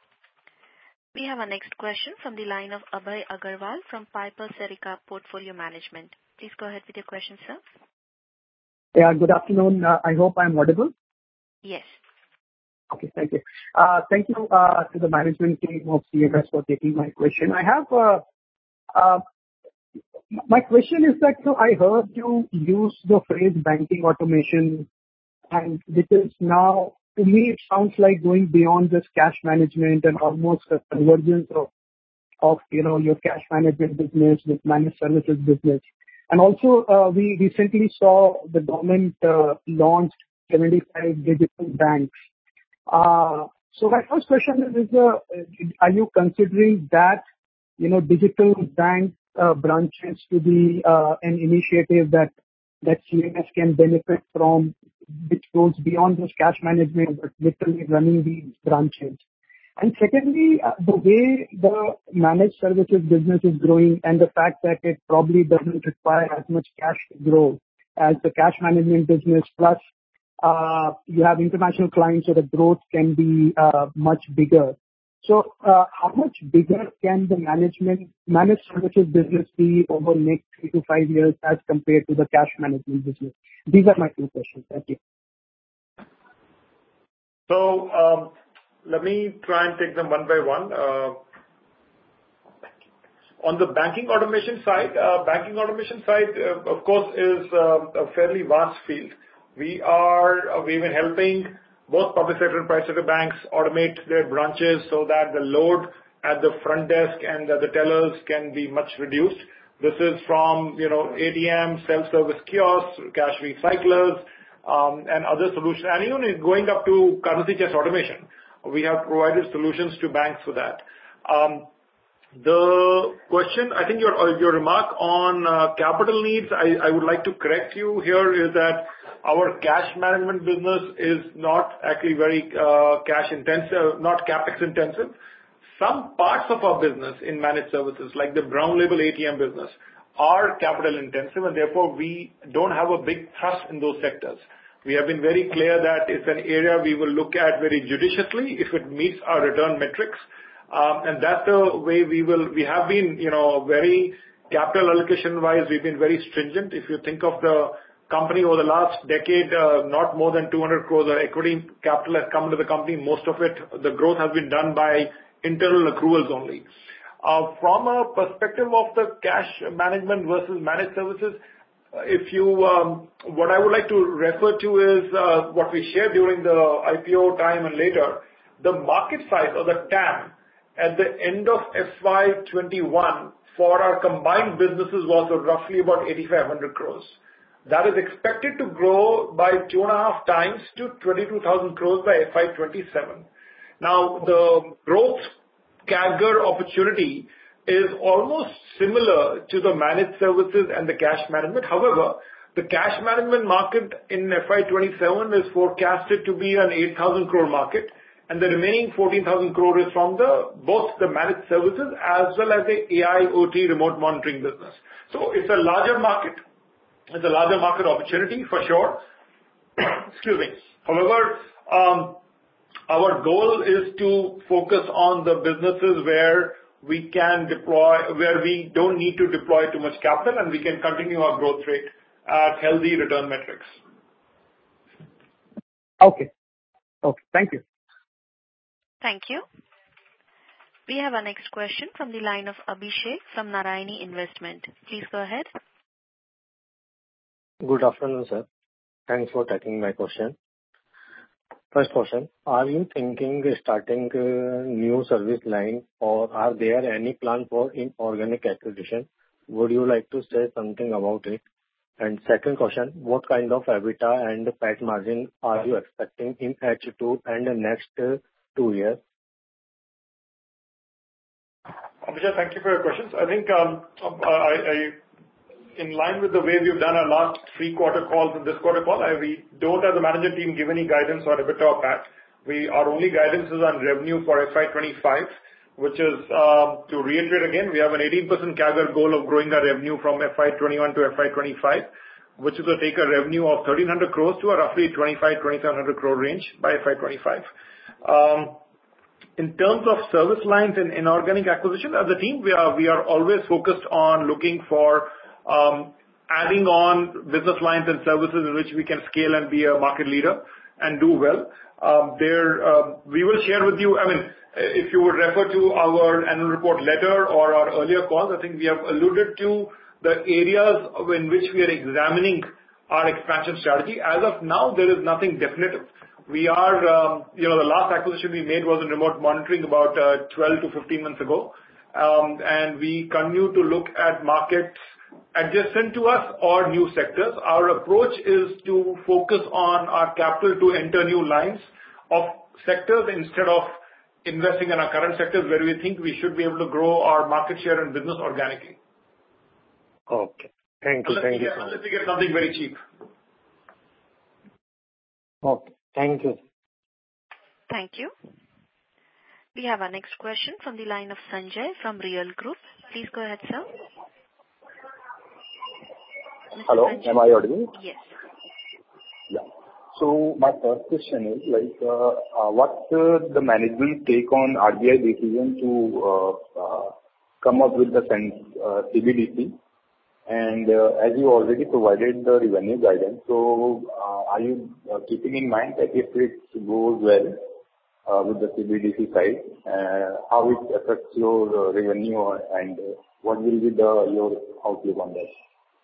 We have our next question from the line of Abhay Agarwal from Piper Serica Portfolio Management. Please go ahead with your question, sir. Yeah, good afternoon. Uh, I hope I'm audible. Yes. Okay, thank you. Uh, thank you uh, to the management team of C M S for taking my question. I have uh, uh, my question is that, you know, I heard you use the phrase banking automation, and this is now, to me, it sounds like going beyond just cash management and almost a convergence of, of you know, your cash management business with managed services business. And also, uh, we recently saw the government uh, launched seventy-five digital banks. Uh, so my first question is, is uh, are you considering that, you know, digital bank uh, branches to be uh, an initiative that that C M S can benefit from, which goes beyond just cash management, but literally running these branches? And secondly, uh, the way the managed services business is growing and the fact that it probably doesn't require as much cash to grow as the cash management business, plus uh, you have international clients, so the growth can be uh, much bigger. So uh, how much bigger can the management managed services business be over the next three to five years as compared to the cash management business? These are my two questions. Thank you. So, um, let me try and take them one by one. Uh, on the banking automation side, uh, banking automation side, uh, of course, is uh, a fairly vast field. We are, uh, we've been helping both public sector and private sector banks automate their branches so that the load at the front desk and uh, the tellers can be much reduced. This is from, you know, A T M, self-service kiosks, cash recyclers, um, and other solutions, and even going up to currency chest automation. We have provided solutions to banks for that. Um, the question, I think your uh, your remark on uh, capital needs, I, I would like to correct you here, is that our cash management business is not actually very uh, cash intensive, not capex intensive. Some parts of our business in managed services, like the brown label A T M business, are capital intensive, and therefore we don't have a big thrust in those sectors. We have been very clear that it's an area we will look at very judiciously if it meets our return metrics. Um, and that's the way we will, we have been, you know, very capital allocation wise, we've been very stringent. If you think of the company over the last decade, uh, not more than two hundred crores of equity capital has come to the company. Most of it, the growth has been done by internal accruals only. Uh, from a perspective of the cash management versus managed services, if you, um, what I would like to refer to is uh, what we shared during the I P O time and later. The market size or the T A M at the end of F Y twenty-one for our combined businesses was roughly about eighty-five hundred crores. That is expected to grow by two and a half times to twenty-two thousand crores by F Y twenty-seven. Now, the growth C A G R opportunity is almost similar to the managed services and the cash management. However, the cash management market in F Y twenty-seven is forecasted to be an eight thousand crore market, and the remaining fourteen thousand crore is from the both the managed services as well as the A I O T remote monitoring business. So it's a larger market. It's a larger market opportunity for sure. Excuse me. However, um, our goal is to focus on the businesses where we can deploy, where we don't need to deploy too much capital, and we can continue our growth rate at healthy return metrics. Okay. Okay. Thank you. Thank you. We have our next question from the line of Abhishek from Narayani Investment. Please go ahead. Good afternoon, sir. Thanks for taking my question. First question, are you thinking starting a new service line, or are there any plan for inorganic acquisition? Would you like to say something about it? And second question, what kind of EBITDA and P A T margin are you expecting in H two and the next two years? Abhishek, thank you for your questions. I think, um, I, I, in line with the way we've done our last three quarter calls and this quarter call, I, we don't as a management team give any guidance on EBITDA or P A T. We, our only guidance is on revenue for F Y twenty-five, which is, um, to reiterate again, we have an eighteen percent C A G R goal of growing our revenue from F Y twenty-one to F Y twenty-five, which is to take a revenue of thirteen hundred crores to a roughly twenty-five, twenty-seven hundred crore range by F Y twenty-five. Um, In terms of service lines and inorganic acquisition, as a team, we are we are always focused on looking for um, adding on business lines and services in which we can scale and be a market leader and do well. Um, there, uh, we will share with you. I mean, if you would refer to our annual report letter or our earlier calls, I think we have alluded to the areas in which we are examining our expansion strategy. As of now, there is nothing definitive. We are, um, you know, the last acquisition we made was in remote monitoring about uh, twelve to fifteen months ago. Um, and we continue to look at markets adjacent to us or new sectors. Our approach is to focus on our capital to enter new lines of sectors instead of investing in our current sectors where we think we should be able to grow our market share and business organically. Okay. Thank you. Unless Thank we you. get, unless we get something very cheap. Okay. Thank you. Thank you. We have our next question from the line of Sanjay from Real Group. Please go ahead, sir. Mister Hello, Sanjay? am I audible? Yes. Yeah. So my first question is like, uh, uh, what's uh, the management take on R B I decision to uh, uh, come up with the uh, C B D C? And uh, as you already provided the revenue guidance, so uh, are you uh, keeping in mind that if it goes well uh, with the C B D C side, uh, how it affects your uh, revenue and uh, what will be the your outlook on that?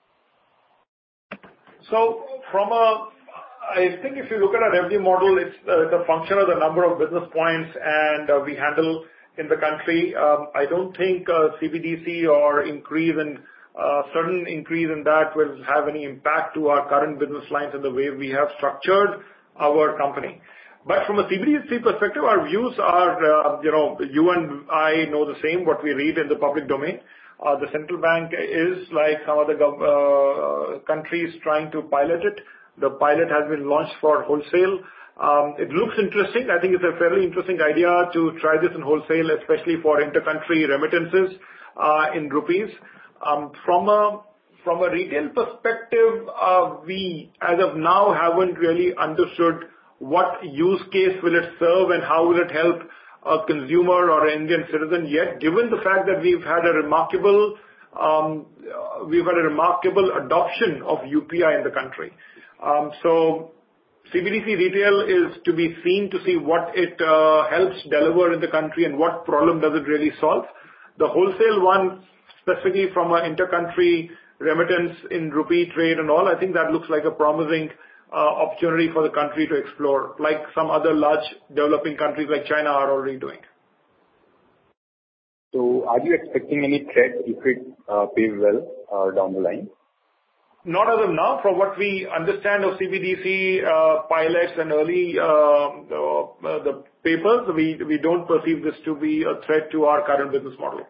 So from a, I think if you look at our revenue model, it's uh, the function of the number of business points and uh, we handle in the country. Um, I don't think uh, C B D C or increase in uh, certain increase in that will have any impact to our current business lines and the way we have structured our company. But from a C B D C perspective, our views are, uh, you know, you and I know the same, what we read in the public domain. Uh, the central bank is like some other gov- uh, countries trying to pilot it. The pilot has been launched for wholesale. Um, it looks interesting. I think it's a fairly interesting idea to try this in wholesale, especially for intercountry remittances uh, in rupees. Um, from a from a retail perspective, uh, we as of now haven't really understood what use case will it serve and how will it help a consumer or an Indian citizen yet, given the fact that we've had a remarkable um, we've had a remarkable adoption of U P I in the country. Um, so C B D C retail is to be seen to see what it uh, helps deliver in the country and what problem does it really solve. The wholesale one, specifically from an intercountry remittance in rupee trade and all, I think that looks like a promising uh, opportunity for the country to explore, like some other large developing countries like China are already doing. So are you expecting any threat if it uh, pays well uh, down the line? Not as of now. From what we understand of C B D C uh, pilots and early uh, uh, the papers, we we don't perceive this to be a threat to our current business model.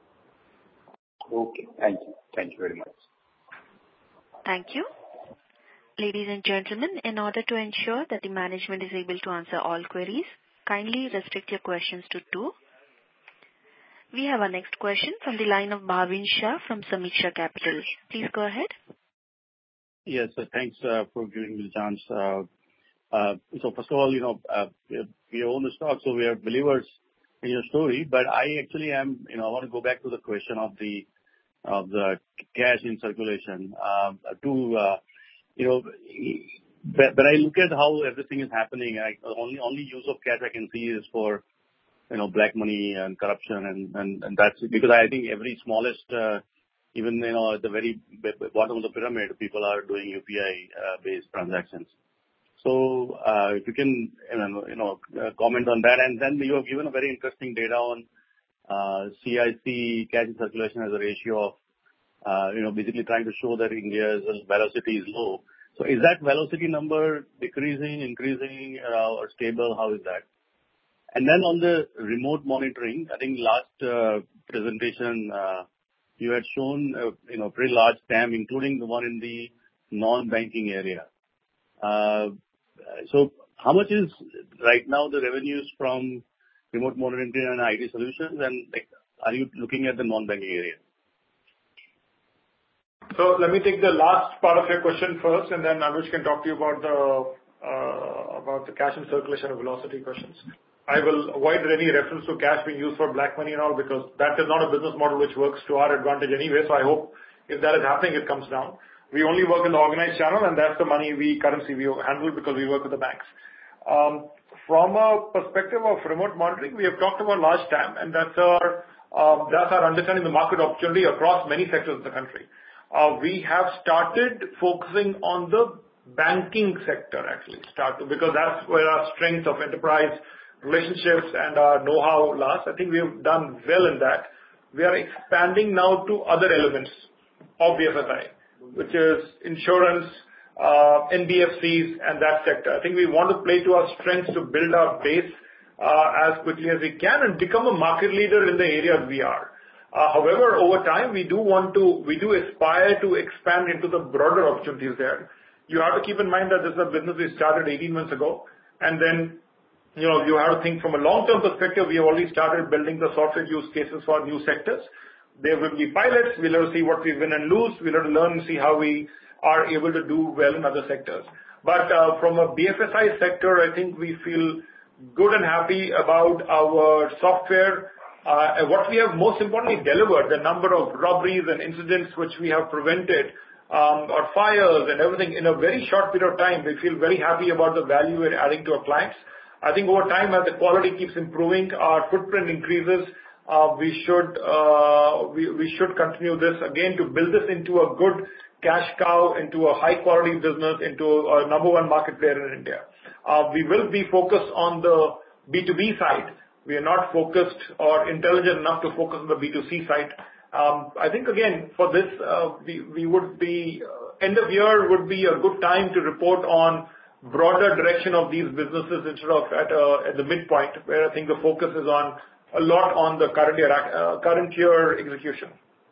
Okay. Thank you. Thank you very much. Thank you. Ladies and gentlemen, in order to ensure that the management is able to answer all queries, kindly restrict your questions to two. We have our next question from the line of Bhavin Shah from Samiksha Capital. Please go ahead. Yes, sir. Thanks uh, for giving me the chance. Uh, uh, so first of all, you know, uh, we own the stock, so we are believers in your story. But I actually am, you know, I want to go back to the question of the of the cash in circulation. Uh, to uh, you know, when I look at how everything is happening, I, only only use of cash I can see is for you know black money and corruption, and and, and that's because I think every smallest uh, even you know at the very bottom of the pyramid, people are doing U P I uh, based transactions. So uh, if you can you know uh, comment on that, and then you have given a very interesting data on uh, C I C cash in circulation as a ratio of uh, you know basically trying to show that India's velocity is low. So is that velocity number decreasing, increasing, uh, or stable? How is that? And then on the remote monitoring, I think last uh, presentation uh, you had shown uh, you know pretty large T A M, including the one in the non-banking area. Uh, so how much is right now the revenues from remote monitoring and I T solutions, and like, are you looking at the non-banking area? So let me take the last part of your question first, and then Anush can talk to you about the uh, about the cash in circulation and velocity questions. I will avoid any reference to cash being used for black money and all, because that is not a business model which works to our advantage anyway. So I hope if that is happening, it comes down. We only work in the organized channel, and that's the money we currently we handle because we work with the banks. Um, from a perspective of remote monitoring, we have talked about large T A M, and that's our uh, that's our understanding the market opportunity across many sectors of the country. Uh, we have started focusing on the banking sector, actually, start to, because that's where our strength of enterprise relationships and our know-how lies. I think we have done well in that. We are expanding now to other elements of B F S I, which is insurance, uh, N B F Cs, and that sector. I think we want to play to our strengths to build our base uh, as quickly as we can and become a market leader in the areas we are. Uh, however, over time, we do want to, we do aspire to expand into the broader opportunities there. You have to keep in mind that this is a business we started eighteen months ago, and then, you know, you have to think from a long-term perspective. We have already started building the software use cases for new sectors. There will be pilots. We'll have to see what we win and lose. We'll have to learn and see how we are able to do well in other sectors. But uh, from a B F S I sector, I think we feel good and happy about our software. Uh, and what we have most importantly delivered, the number of robberies and incidents which we have prevented, um, or fires and everything in a very short period of time. We feel very happy about the value we're adding to our clients. I think over time, as the quality keeps improving, our footprint increases, uh, we should uh, we, we should continue this again to build this into a good cash cow, into a high quality business, into a number one market player in India. Uh, we will be focused on the B two B side. We are not focused or intelligent enough to focus on the B two C side. Um, I think again, for this, uh, we, we would be, uh, end of year would be a good time to report on broader direction of these businesses instead of at, uh, at the midpoint, where I think the focus is on a lot on the current year, uh, current year execution.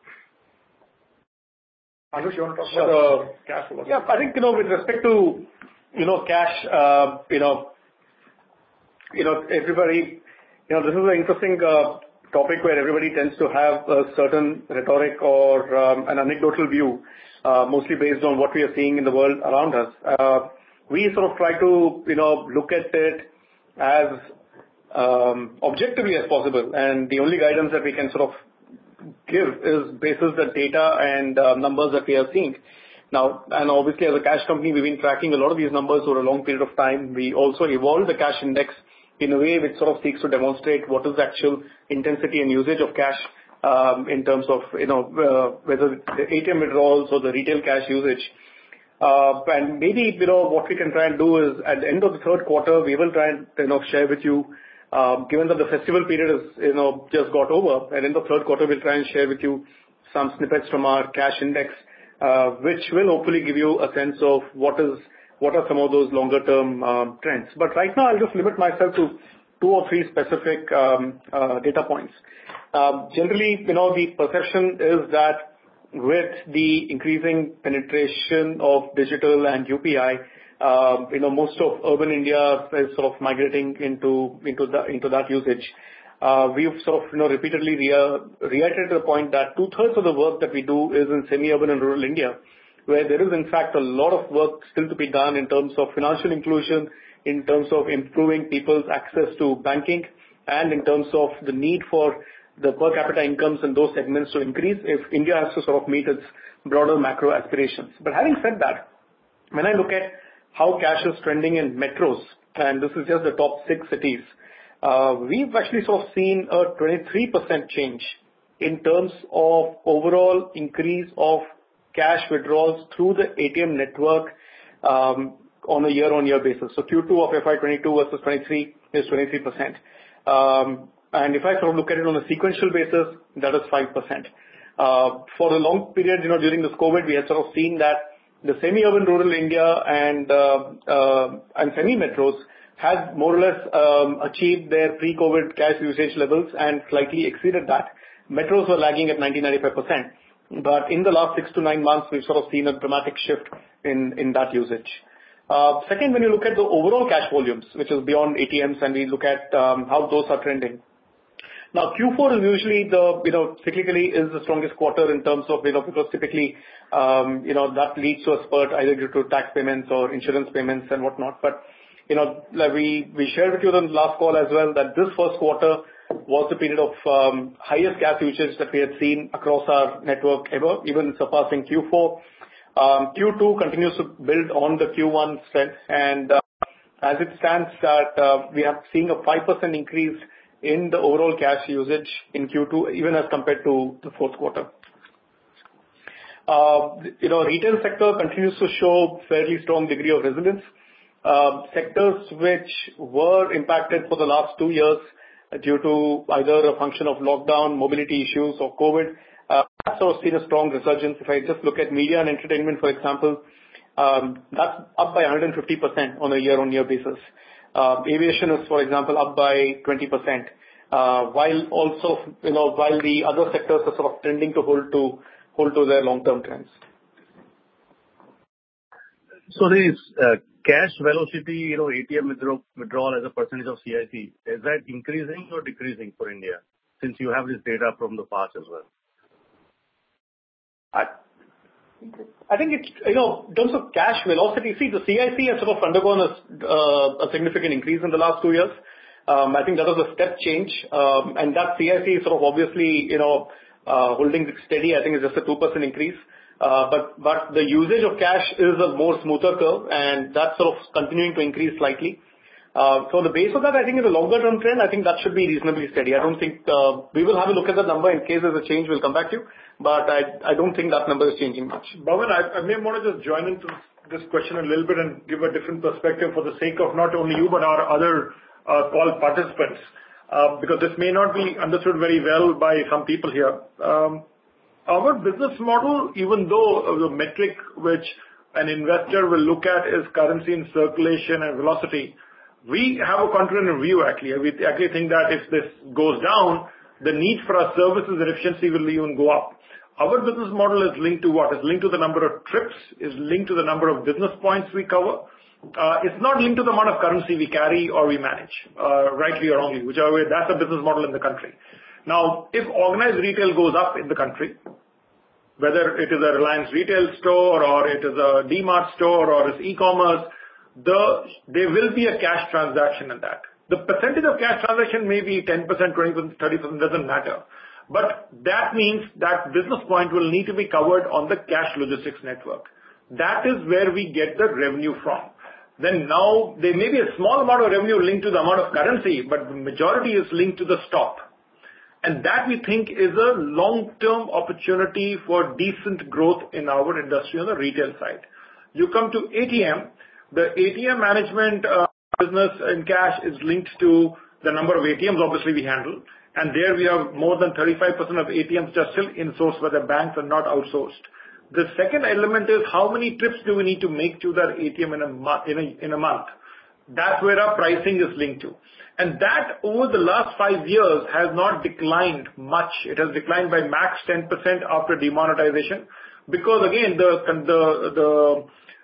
Anush, you want to talk sure. about the cash flow? Yeah, I think, you know, with respect to, you know, cash, uh, you know, you know, everybody, you know, this is an interesting uh, topic where everybody tends to have a certain rhetoric or um, an anecdotal view, uh, mostly based on what we are seeing in the world around us. Uh, we sort of try to, you know, look at it as um, objectively as possible, and the only guidance that we can sort of give is basis the data and uh, numbers that we are seeing. Now, and obviously as a cash company, we've been tracking a lot of these numbers over a long period of time. We also evolved the cash index in a way which sort of seeks to demonstrate what is the actual intensity and usage of cash um, in terms of, you know, uh, whether the A T M withdrawals or the retail cash usage. Uh, and maybe, you know, what we can try and do is at the end of the third quarter, we will try and, you know, share with you, um, given that the festival period is, you know, just got over, and in the third quarter, we'll try and share with you some snippets from our cash index, uh, which will hopefully give you a sense of what is what are some of those longer-term um, trends. But right now, I'll just limit myself to two or three specific um, uh, data points. Um, generally, you know, the perception is that with the increasing penetration of digital and U P I, uh, you know, most of urban India is sort of migrating into into, the, into that usage. Uh, we've sort of, you know, repeatedly re- reiterated the point that two-thirds of the work that we do is in semi-urban and rural India, where there is in fact a lot of work still to be done in terms of financial inclusion, in terms of improving people's access to banking, and in terms of the need for the per capita incomes in those segments to increase if India has to sort of meet its broader macro aspirations. But having said that, when I look at how cash is trending in metros, and this is just the top six cities, uh, we've actually sort of seen a twenty-three percent change in terms of overall increase of cash withdrawals through the A T M network um, on a year-on-year basis. So Q two of F Y twenty-two versus twenty-three is twenty-three percent. Um, and if I sort of look at it on a sequential basis, that is five percent. Uh, for a long period, you know, during this COVID, we had sort of seen that the semi-urban rural India and uh, uh, and semi-metros has more or less um, achieved their pre-COVID cash usage levels and slightly exceeded that. Metros were lagging at ninety to ninety-five percent. But in the last six to nine months, we've sort of seen a dramatic shift in, in that usage. Uh, second, when you look at the overall cash volumes, which is beyond A T Ms, and we look at um, how those are trending. Now, Q four is usually the, you know, cyclically is the strongest quarter in terms of, you know, because typically, um, you know, that leads to a spurt either due to tax payments or insurance payments and whatnot. But, you know, like we, we shared with you on the last call as well that this first quarter was the period of um, highest cash usage that we had seen across our network ever, even surpassing Q four. Um, Q two continues to build on the Q one strength, and uh, as it stands that uh, we are seeing a five percent increase in the overall cash usage in Q two, even as compared to the fourth quarter. Uh, you know, retail sector continues to show fairly strong degree of resilience. Uh, sectors which were impacted for the last two years due to either a function of lockdown, mobility issues, or COVID, uh, that's sort of seen a strong resurgence. If I just look at media and entertainment, for example, um, that's up by one hundred fifty percent on a year-on-year basis. Uh, aviation is, for example, up by twenty percent, uh, while also, you know, while the other sectors are sort of tending to hold to hold to their long-term trends. So this uh, cash velocity, you know, A T M withdraw, withdrawal as a percentage of C I C, is that increasing or decreasing for India, since you have this data from the past as well? I, I think it's, you know, in terms of cash velocity, see, the C I C has sort of undergone a, uh, a significant increase in the last two years. Um, I think that was a step change, um, and that C I C is sort of obviously, you know, uh, holding steady. I think it's just a two percent increase. Uh, but, but the usage of cash is a more smoother curve, and that's sort of continuing to increase slightly. Uh, so on the base of that, I think in the longer term trend, I think that should be reasonably steady. I don't think, uh, we will have a look at the number in case there's a change, we'll come back to you. But I, I don't think that number is changing much. Bhavan, I, I may want to just join into this question a little bit and give a different perspective for the sake of not only you, but our other uh, call participants. Uh, because this may not be understood very well by some people here. Um, Our business model, even though the metric which an investor will look at is currency in circulation and velocity, we have a contrarian view actually. We actually think that if this goes down, the need for our services and efficiency will even go up. Our business model is linked to what? Is linked to the number of trips, is linked to the number of business points we cover. Uh, it's not linked to the amount of currency we carry or we manage, uh, rightly or wrongly, whichever way. That's a business model in the country. Now, if organized retail goes up in the country, whether it is a Reliance retail store or it is a D-Mart store or it's e-commerce, the, there will be a cash transaction in that. The percentage of cash transaction may be ten percent, twenty percent, thirty percent, doesn't matter. But that means that business point will need to be covered on the cash logistics network. That is where we get the revenue from. Then now, there may be a small amount of revenue linked to the amount of currency, but the majority is linked to the stop. And that we think is a long-term opportunity for decent growth in our industry on the retail side. You come to A T M, the A T M management uh, business in cash is linked to the number of A T Ms obviously we handle. And there we have more than thirty-five percent of A T Ms just still in-sourced by the banks and not outsourced. The second element is how many trips do we need to make to that A T M in a, mo- in a, in a month. That's where our pricing is linked to. And that over the last five years has not declined much. It has declined by max ten percent after demonetization. Because again, the, the, the,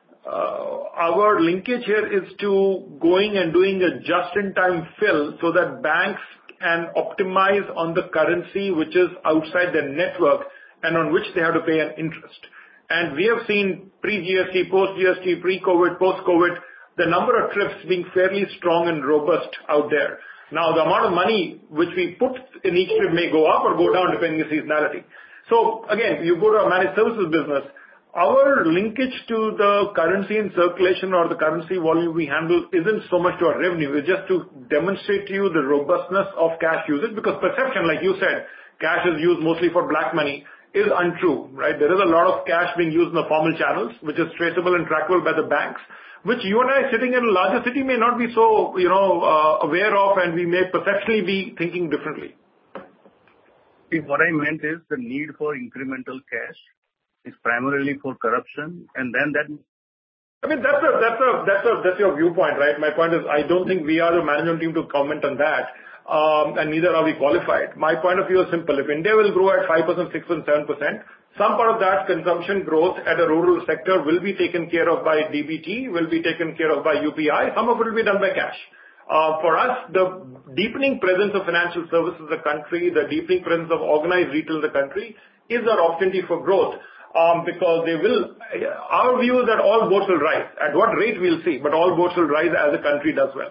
uh, our linkage here is to going and doing a just-in-time fill so that banks can optimize on the currency which is outside their network and on which they have to pay an interest. And we have seen pre-G S T, post-G S T, pre-COVID, post-COVID, the number of trips being fairly strong and robust out there. Now, the amount of money which we put in each trip may go up or go down depending on seasonality. So again, you go to a managed services business, our linkage to the currency in circulation or the currency volume we handle isn't so much to our revenue. It's just to demonstrate to you the robustness of cash usage, because perception, like you said, cash is used mostly for black money, is untrue, right? There is a lot of cash being used in the formal channels, which is traceable and trackable by the banks, which you and I sitting in a larger city may not be so, you know, uh, aware of, and we may perceptually be thinking differently. What I meant is the need for incremental cash is primarily for corruption, and then that. I mean, that's a, that's a, that's a, that's your viewpoint, right? My point is, I don't think we are the management team to comment on that, um, and neither are we qualified. My point of view is simple. If India will grow at five percent, six percent, seven percent, some part of that consumption growth at a rural sector will be taken care of by D B T, will be taken care of by U P I, some of it will be done by cash. Uh, for us, the deepening presence of financial services in the country, the deepening presence of organized retail in the country is our opportunity for growth. Um, because they will, our view is that all boats will rise. At what rate we'll see, but all boats will rise as the country does well.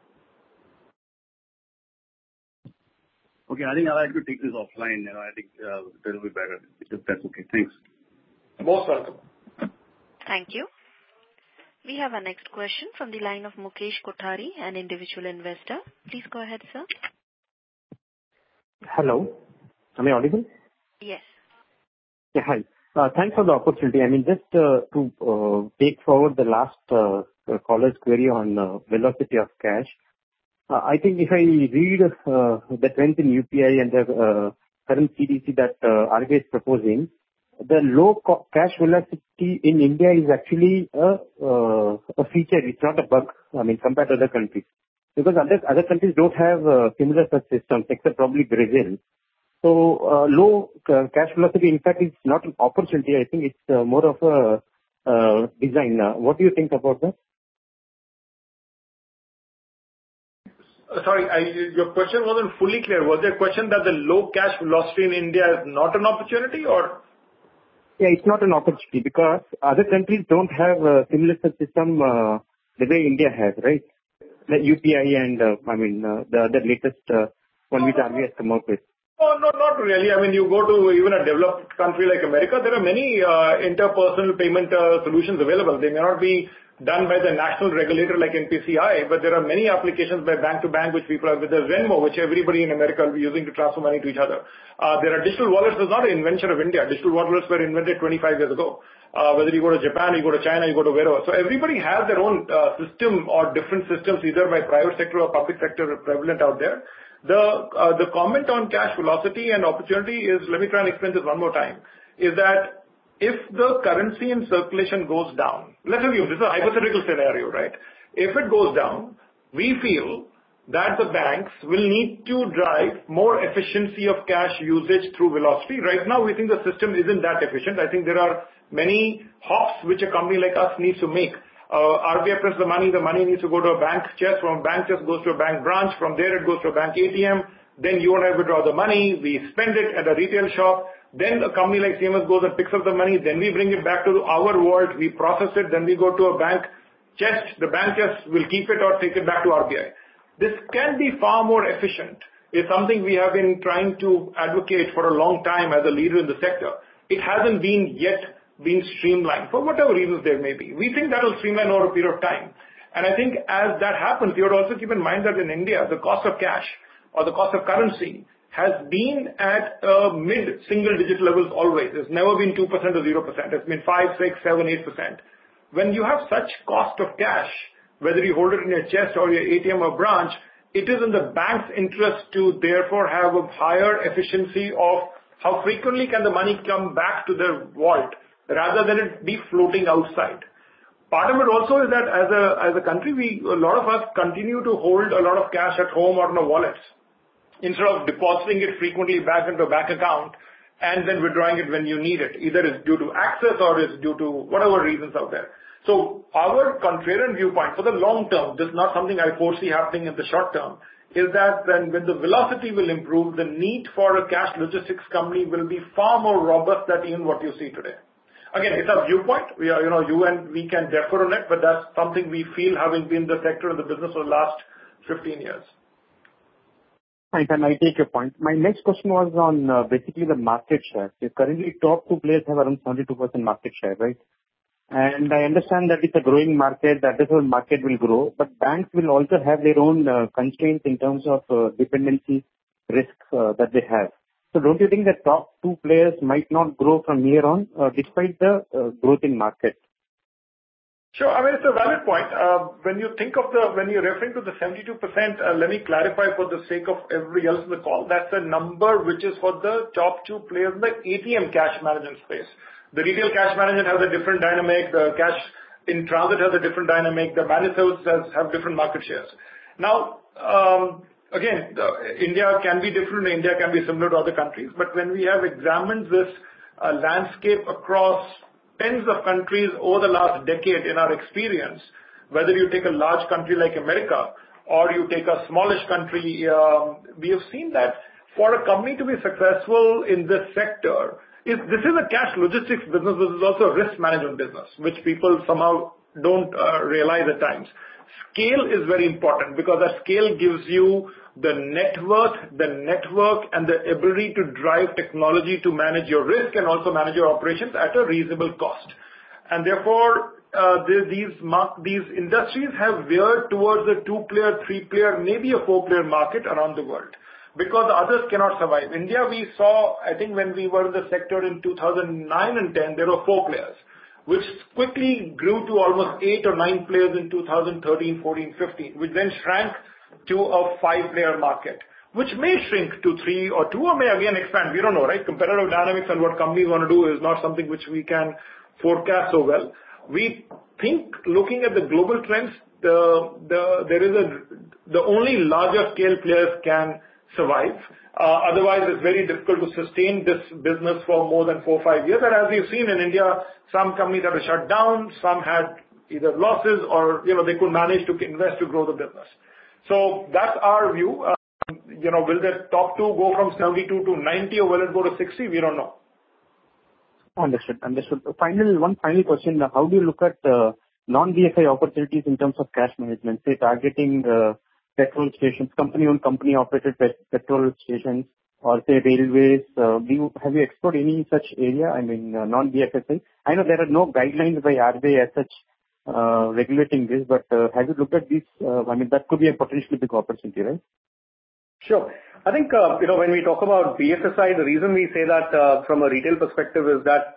Okay, I think I'll like to take this offline. You know, I think uh, that'll be better if that's okay. Thanks. Most welcome. Thank you. We have our next question from the line of Mukesh Kothari, an individual investor. Please go ahead, sir. Hello. Am I audible? Yes. Yeah, hi. Uh, Thanks for the opportunity. I mean, just uh, to uh, take forward the last uh, caller's query on uh, velocity of cash. Uh, I think if I read uh, the trends in U P I and the uh, current C D C that uh, R B I is proposing, the low co- cash velocity in India is actually a uh, a feature. It's not a bug, I mean, compared to other countries. Because other other countries don't have uh, similar such systems, except probably Brazil. So, uh, low uh, cash velocity, in fact, is not an opportunity. I think it's uh, more of a uh, design. Uh, what do you think about that? Uh, sorry, I, your question wasn't fully clear. Was there a question that the low cash velocity in India is not an opportunity, or? Yeah, it's not an opportunity because other countries don't have a similar such system uh, the way India has, right? The U P I and, uh, I mean, uh, the other latest uh, one which R B I has come up with. Oh, no, not really. I mean, you go to even a developed country like America, there are many uh, interpersonal payment uh, solutions available. They may not be done by the national regulator like N P C I, but there are many applications by bank to bank which people have, with the Venmo, which everybody in America will be using to transfer money to each other. Uh, there are digital wallets. It's not an invention of India. Digital wallets were invented twenty-five years ago. Uh, whether you go to Japan, you go to China, you go to wherever. So everybody has their own uh, system or different systems, either by private sector or public sector prevalent out there. The uh, the comment on cash velocity and opportunity is, let me try and explain this one more time, is that if the currency in circulation goes down, let's assume this is a hypothetical scenario, right? If it goes down, we feel that the banks will need to drive more efficiency of cash usage through velocity. Right now, we think the system isn't that efficient. I think there are many hops which a company like us needs to make. Uh, R B I prints the money, the money needs to go to a bank chest, from a bank chest goes to a bank branch, from there it goes to a bank A T M, then you and I withdraw the money, we spend it at a retail shop, then a company like C M S goes and picks up the money, then we bring it back to our vault, we process it, then we go to a bank chest, the bank chest will keep it or take it back to R B I. This can be far more efficient. It's something we have been trying to advocate for a long time as a leader in the sector. It hasn't been yet been streamlined for whatever reasons there may be. We think that will streamline over a period of time. And I think as that happens, you have to also keep in mind that in India, the cost of cash or the cost of currency has been at uh, mid-single digit levels always. It's never been two percent or zero percent. It's been five, six, seven, eight percent. When you have such cost of cash, whether you hold it in your chest or your A T M or branch, it is in the bank's interest to therefore have a higher efficiency of how frequently can the money come back to their vault, rather than it be floating outside. Part of it also is that as a as a country, we a lot of us continue to hold a lot of cash at home or in our wallets, instead of depositing it frequently back into a bank account and then withdrawing it when you need it. Either it's due to access or it's due to whatever reasons out there. So our contrarian viewpoint for the long term, this is not something I foresee happening in the short term, is that then when the velocity will improve, the need for a cash logistics company will be far more robust than even what you see today. Again, it's a viewpoint. We are, you know, you and we can differ on it, but that's something we feel having been in the sector and the business for the last fifteen years. fine. I take your point. My next question was on uh, basically the market share. So currently, top two players have around seventy-two percent market share, right? And I understand that it's a growing market, that this whole market will grow, but banks will also have their own uh, constraints in terms of uh, dependency risk uh, that they have. So don't you think that top two players might not grow from here on, uh, despite the uh, growth in market? Sure. I mean, it's a valid point. Uh, When you think of the, when you're referring to the seventy-two percent, uh, let me clarify for the sake of everybody else in the call. That's a number which is for the top two players in the A T M cash management space. The retail cash management has a different dynamic. The cash in transit has a different dynamic. The managed services have different market shares. Now, um, again, the, India can be different. India can be similar to other countries. But when we have examined this uh, landscape across tens of countries over the last decade in our experience, whether you take a large country like America or you take a smallish country, um, we have seen that for a company to be successful in this sector, is this is a cash logistics business, this is also a risk management business, which people somehow don't uh, realize at times. Scale is very important because that scale gives you the net worth, the network, and the ability to drive technology to manage your risk and also manage your operations at a reasonable cost. And therefore, uh, these mark, these industries have veered towards a two-player, three-player, maybe a four-player market around the world, because the others cannot survive. India, we saw, I think when we were in the sector in two thousand nine and ten, there were four players, which quickly grew to almost eight or nine players in two thousand thirteen, fourteen, fifteen, which then shrank to a five-player market, which may shrink to three or two or may again expand. We don't know, right? Competitive dynamics and what companies want to do is not something which we can forecast so well. We think, looking at the global trends, the the there is a the only larger scale players can survive. Uh, otherwise, it's very difficult to sustain this business for more than four or five years. And as we've seen in India, some companies had to shut down, some had either losses or, you know, they could manage to invest to grow the business. So that's our view. Uh, you know, will the top two go from seventy-two to ninety or will it go to sixty? We don't know. Understood. Understood. Final, one final question. How do you look at uh, non-B F I opportunities in terms of cash management, say targeting uh, petrol stations, company-owned, company-operated pet- petrol stations, or say railways? Uh, do you, have you explored any such area? I mean, uh, non-B F S I. I know there are no guidelines by R B I as such uh, regulating this, but uh, have you looked at this? Uh, I mean, that could be a potentially big opportunity, right? Sure. I think, uh, you know, when we talk about B F S I, the reason we say that uh, from a retail perspective is that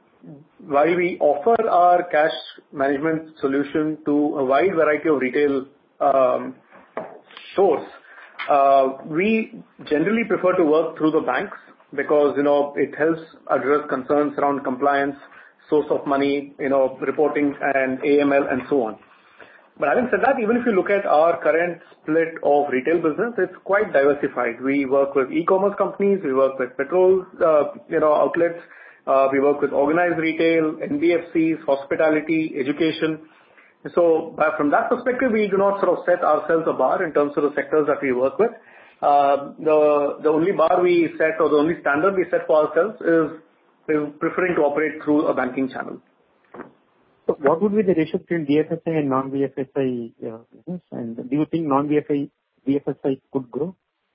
while we offer our cash management solution to a wide variety of retail um, stores, uh, we generally prefer to work through the banks because, you know, it helps address concerns around compliance, source of money, you know, reporting and A M L and so on. But having said that, even if you look at our current split of retail business, it's quite diversified. We work with e-commerce companies, we work with petrol, uh, you know, outlets, uh, we work with organized retail, N B F Cs, hospitality, education. So uh, from that perspective, we do not sort of set ourselves a bar in terms of the sectors that we work with. Uh, the the only bar we set or the only standard we set for ourselves is, is preferring to operate through a banking channel. So what would be the ratio between B F S I and non-B F S I uh, business? And do you think non-B F I, B F S I could grow?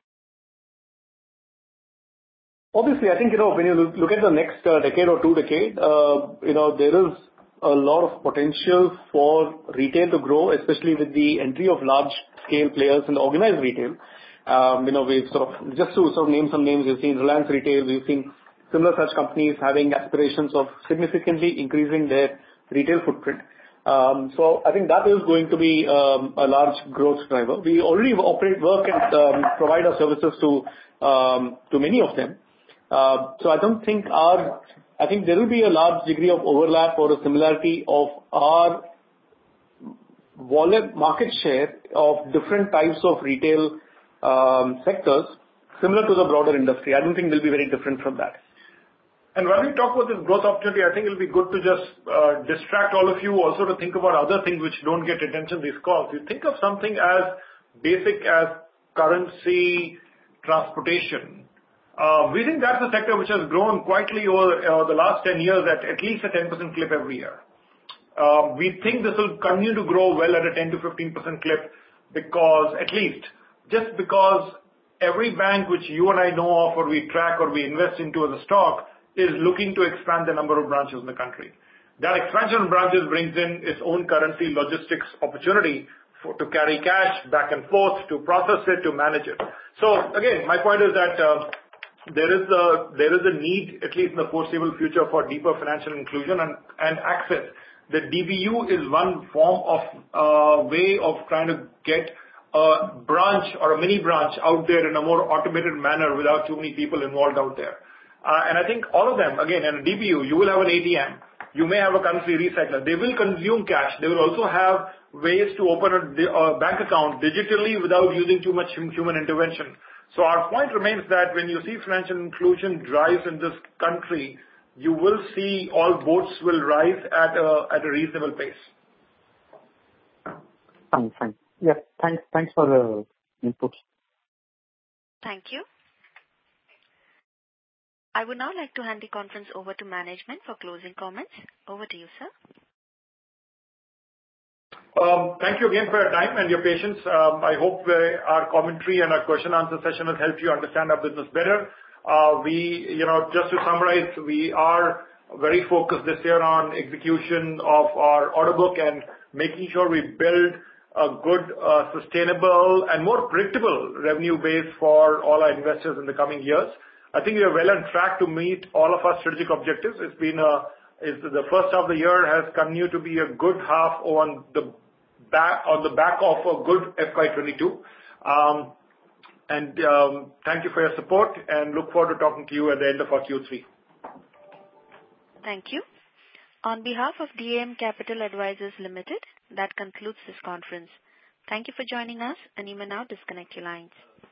Obviously, I think, you know, when you look, look at the next uh, decade or two decade, uh, you know, there is a lot of potential for retail to grow, especially with the entry of large scale players in the organized retail. Um, you know, we've sort of, just to sort of name some names, we've seen Reliance Retail, we've seen similar such companies having aspirations of significantly increasing their retail footprint. Um, so I think that is going to be um, a large growth driver. We already operate, work and um, provide our services to um, to many of them. Uh, so I don't think our, I think there will be a large degree of overlap or a similarity of our wallet market share of different types of retail um, sectors similar to the broader industry. I don't think they'll be very different from that. And when we talk about this growth opportunity, I think it'll be good to just uh, distract all of you also to think about other things which don't get attention in these calls. You think of something as basic as currency, transportation. Uh, we think that's a sector which has grown quietly over uh, the last ten years at at least a ten percent clip every year. Uh, we think this will continue to grow well at a ten to fifteen percent clip because, at least, just because every bank which you and I know of, or we track, or we invest into as a stock, is looking to expand the number of branches in the country. That expansion of branches brings in its own currency logistics opportunity for, to carry cash back and forth, to process it, to manage it. So again, my point is that uh, there is a there is a need, at least in the foreseeable future, for deeper financial inclusion and, and access. The D B U is one form of uh, way of trying to get a branch or a mini branch out there in a more automated manner without too many people involved out there. Uh, and I think all of them, again, in a D B U, you will have an A T M, you may have a currency recycler. They will consume cash. They will also have ways to open a, a bank account digitally without using too much human intervention. So our point remains that when you see financial inclusion drives in this country, you will see all boats will rise at a, at a reasonable pace. Fine, fine. Yeah, thanks, thanks for the input. Thank you. I would now like to hand the conference over to management for closing comments. Over to you, sir. Um, thank you again for your time and your patience. Um, I hope uh, our commentary and our question answer session has helped you understand our business better. Uh, we, you know, just to summarize, we are very focused this year on execution of our order book and making sure we build a good, uh, sustainable and more predictable revenue base for all our investors in the coming years. I think we are well on track to meet all of our strategic objectives. It's been a, it's the first half of the year has continued to be a good half on the back, on the back of a good F Y twenty-two. Um, and um, thank you for your support and look forward to talking to you at the end of our Q three. Thank you. On behalf of D A M Capital Advisors Limited, that concludes this conference. Thank you for joining us, and you may now disconnect your lines.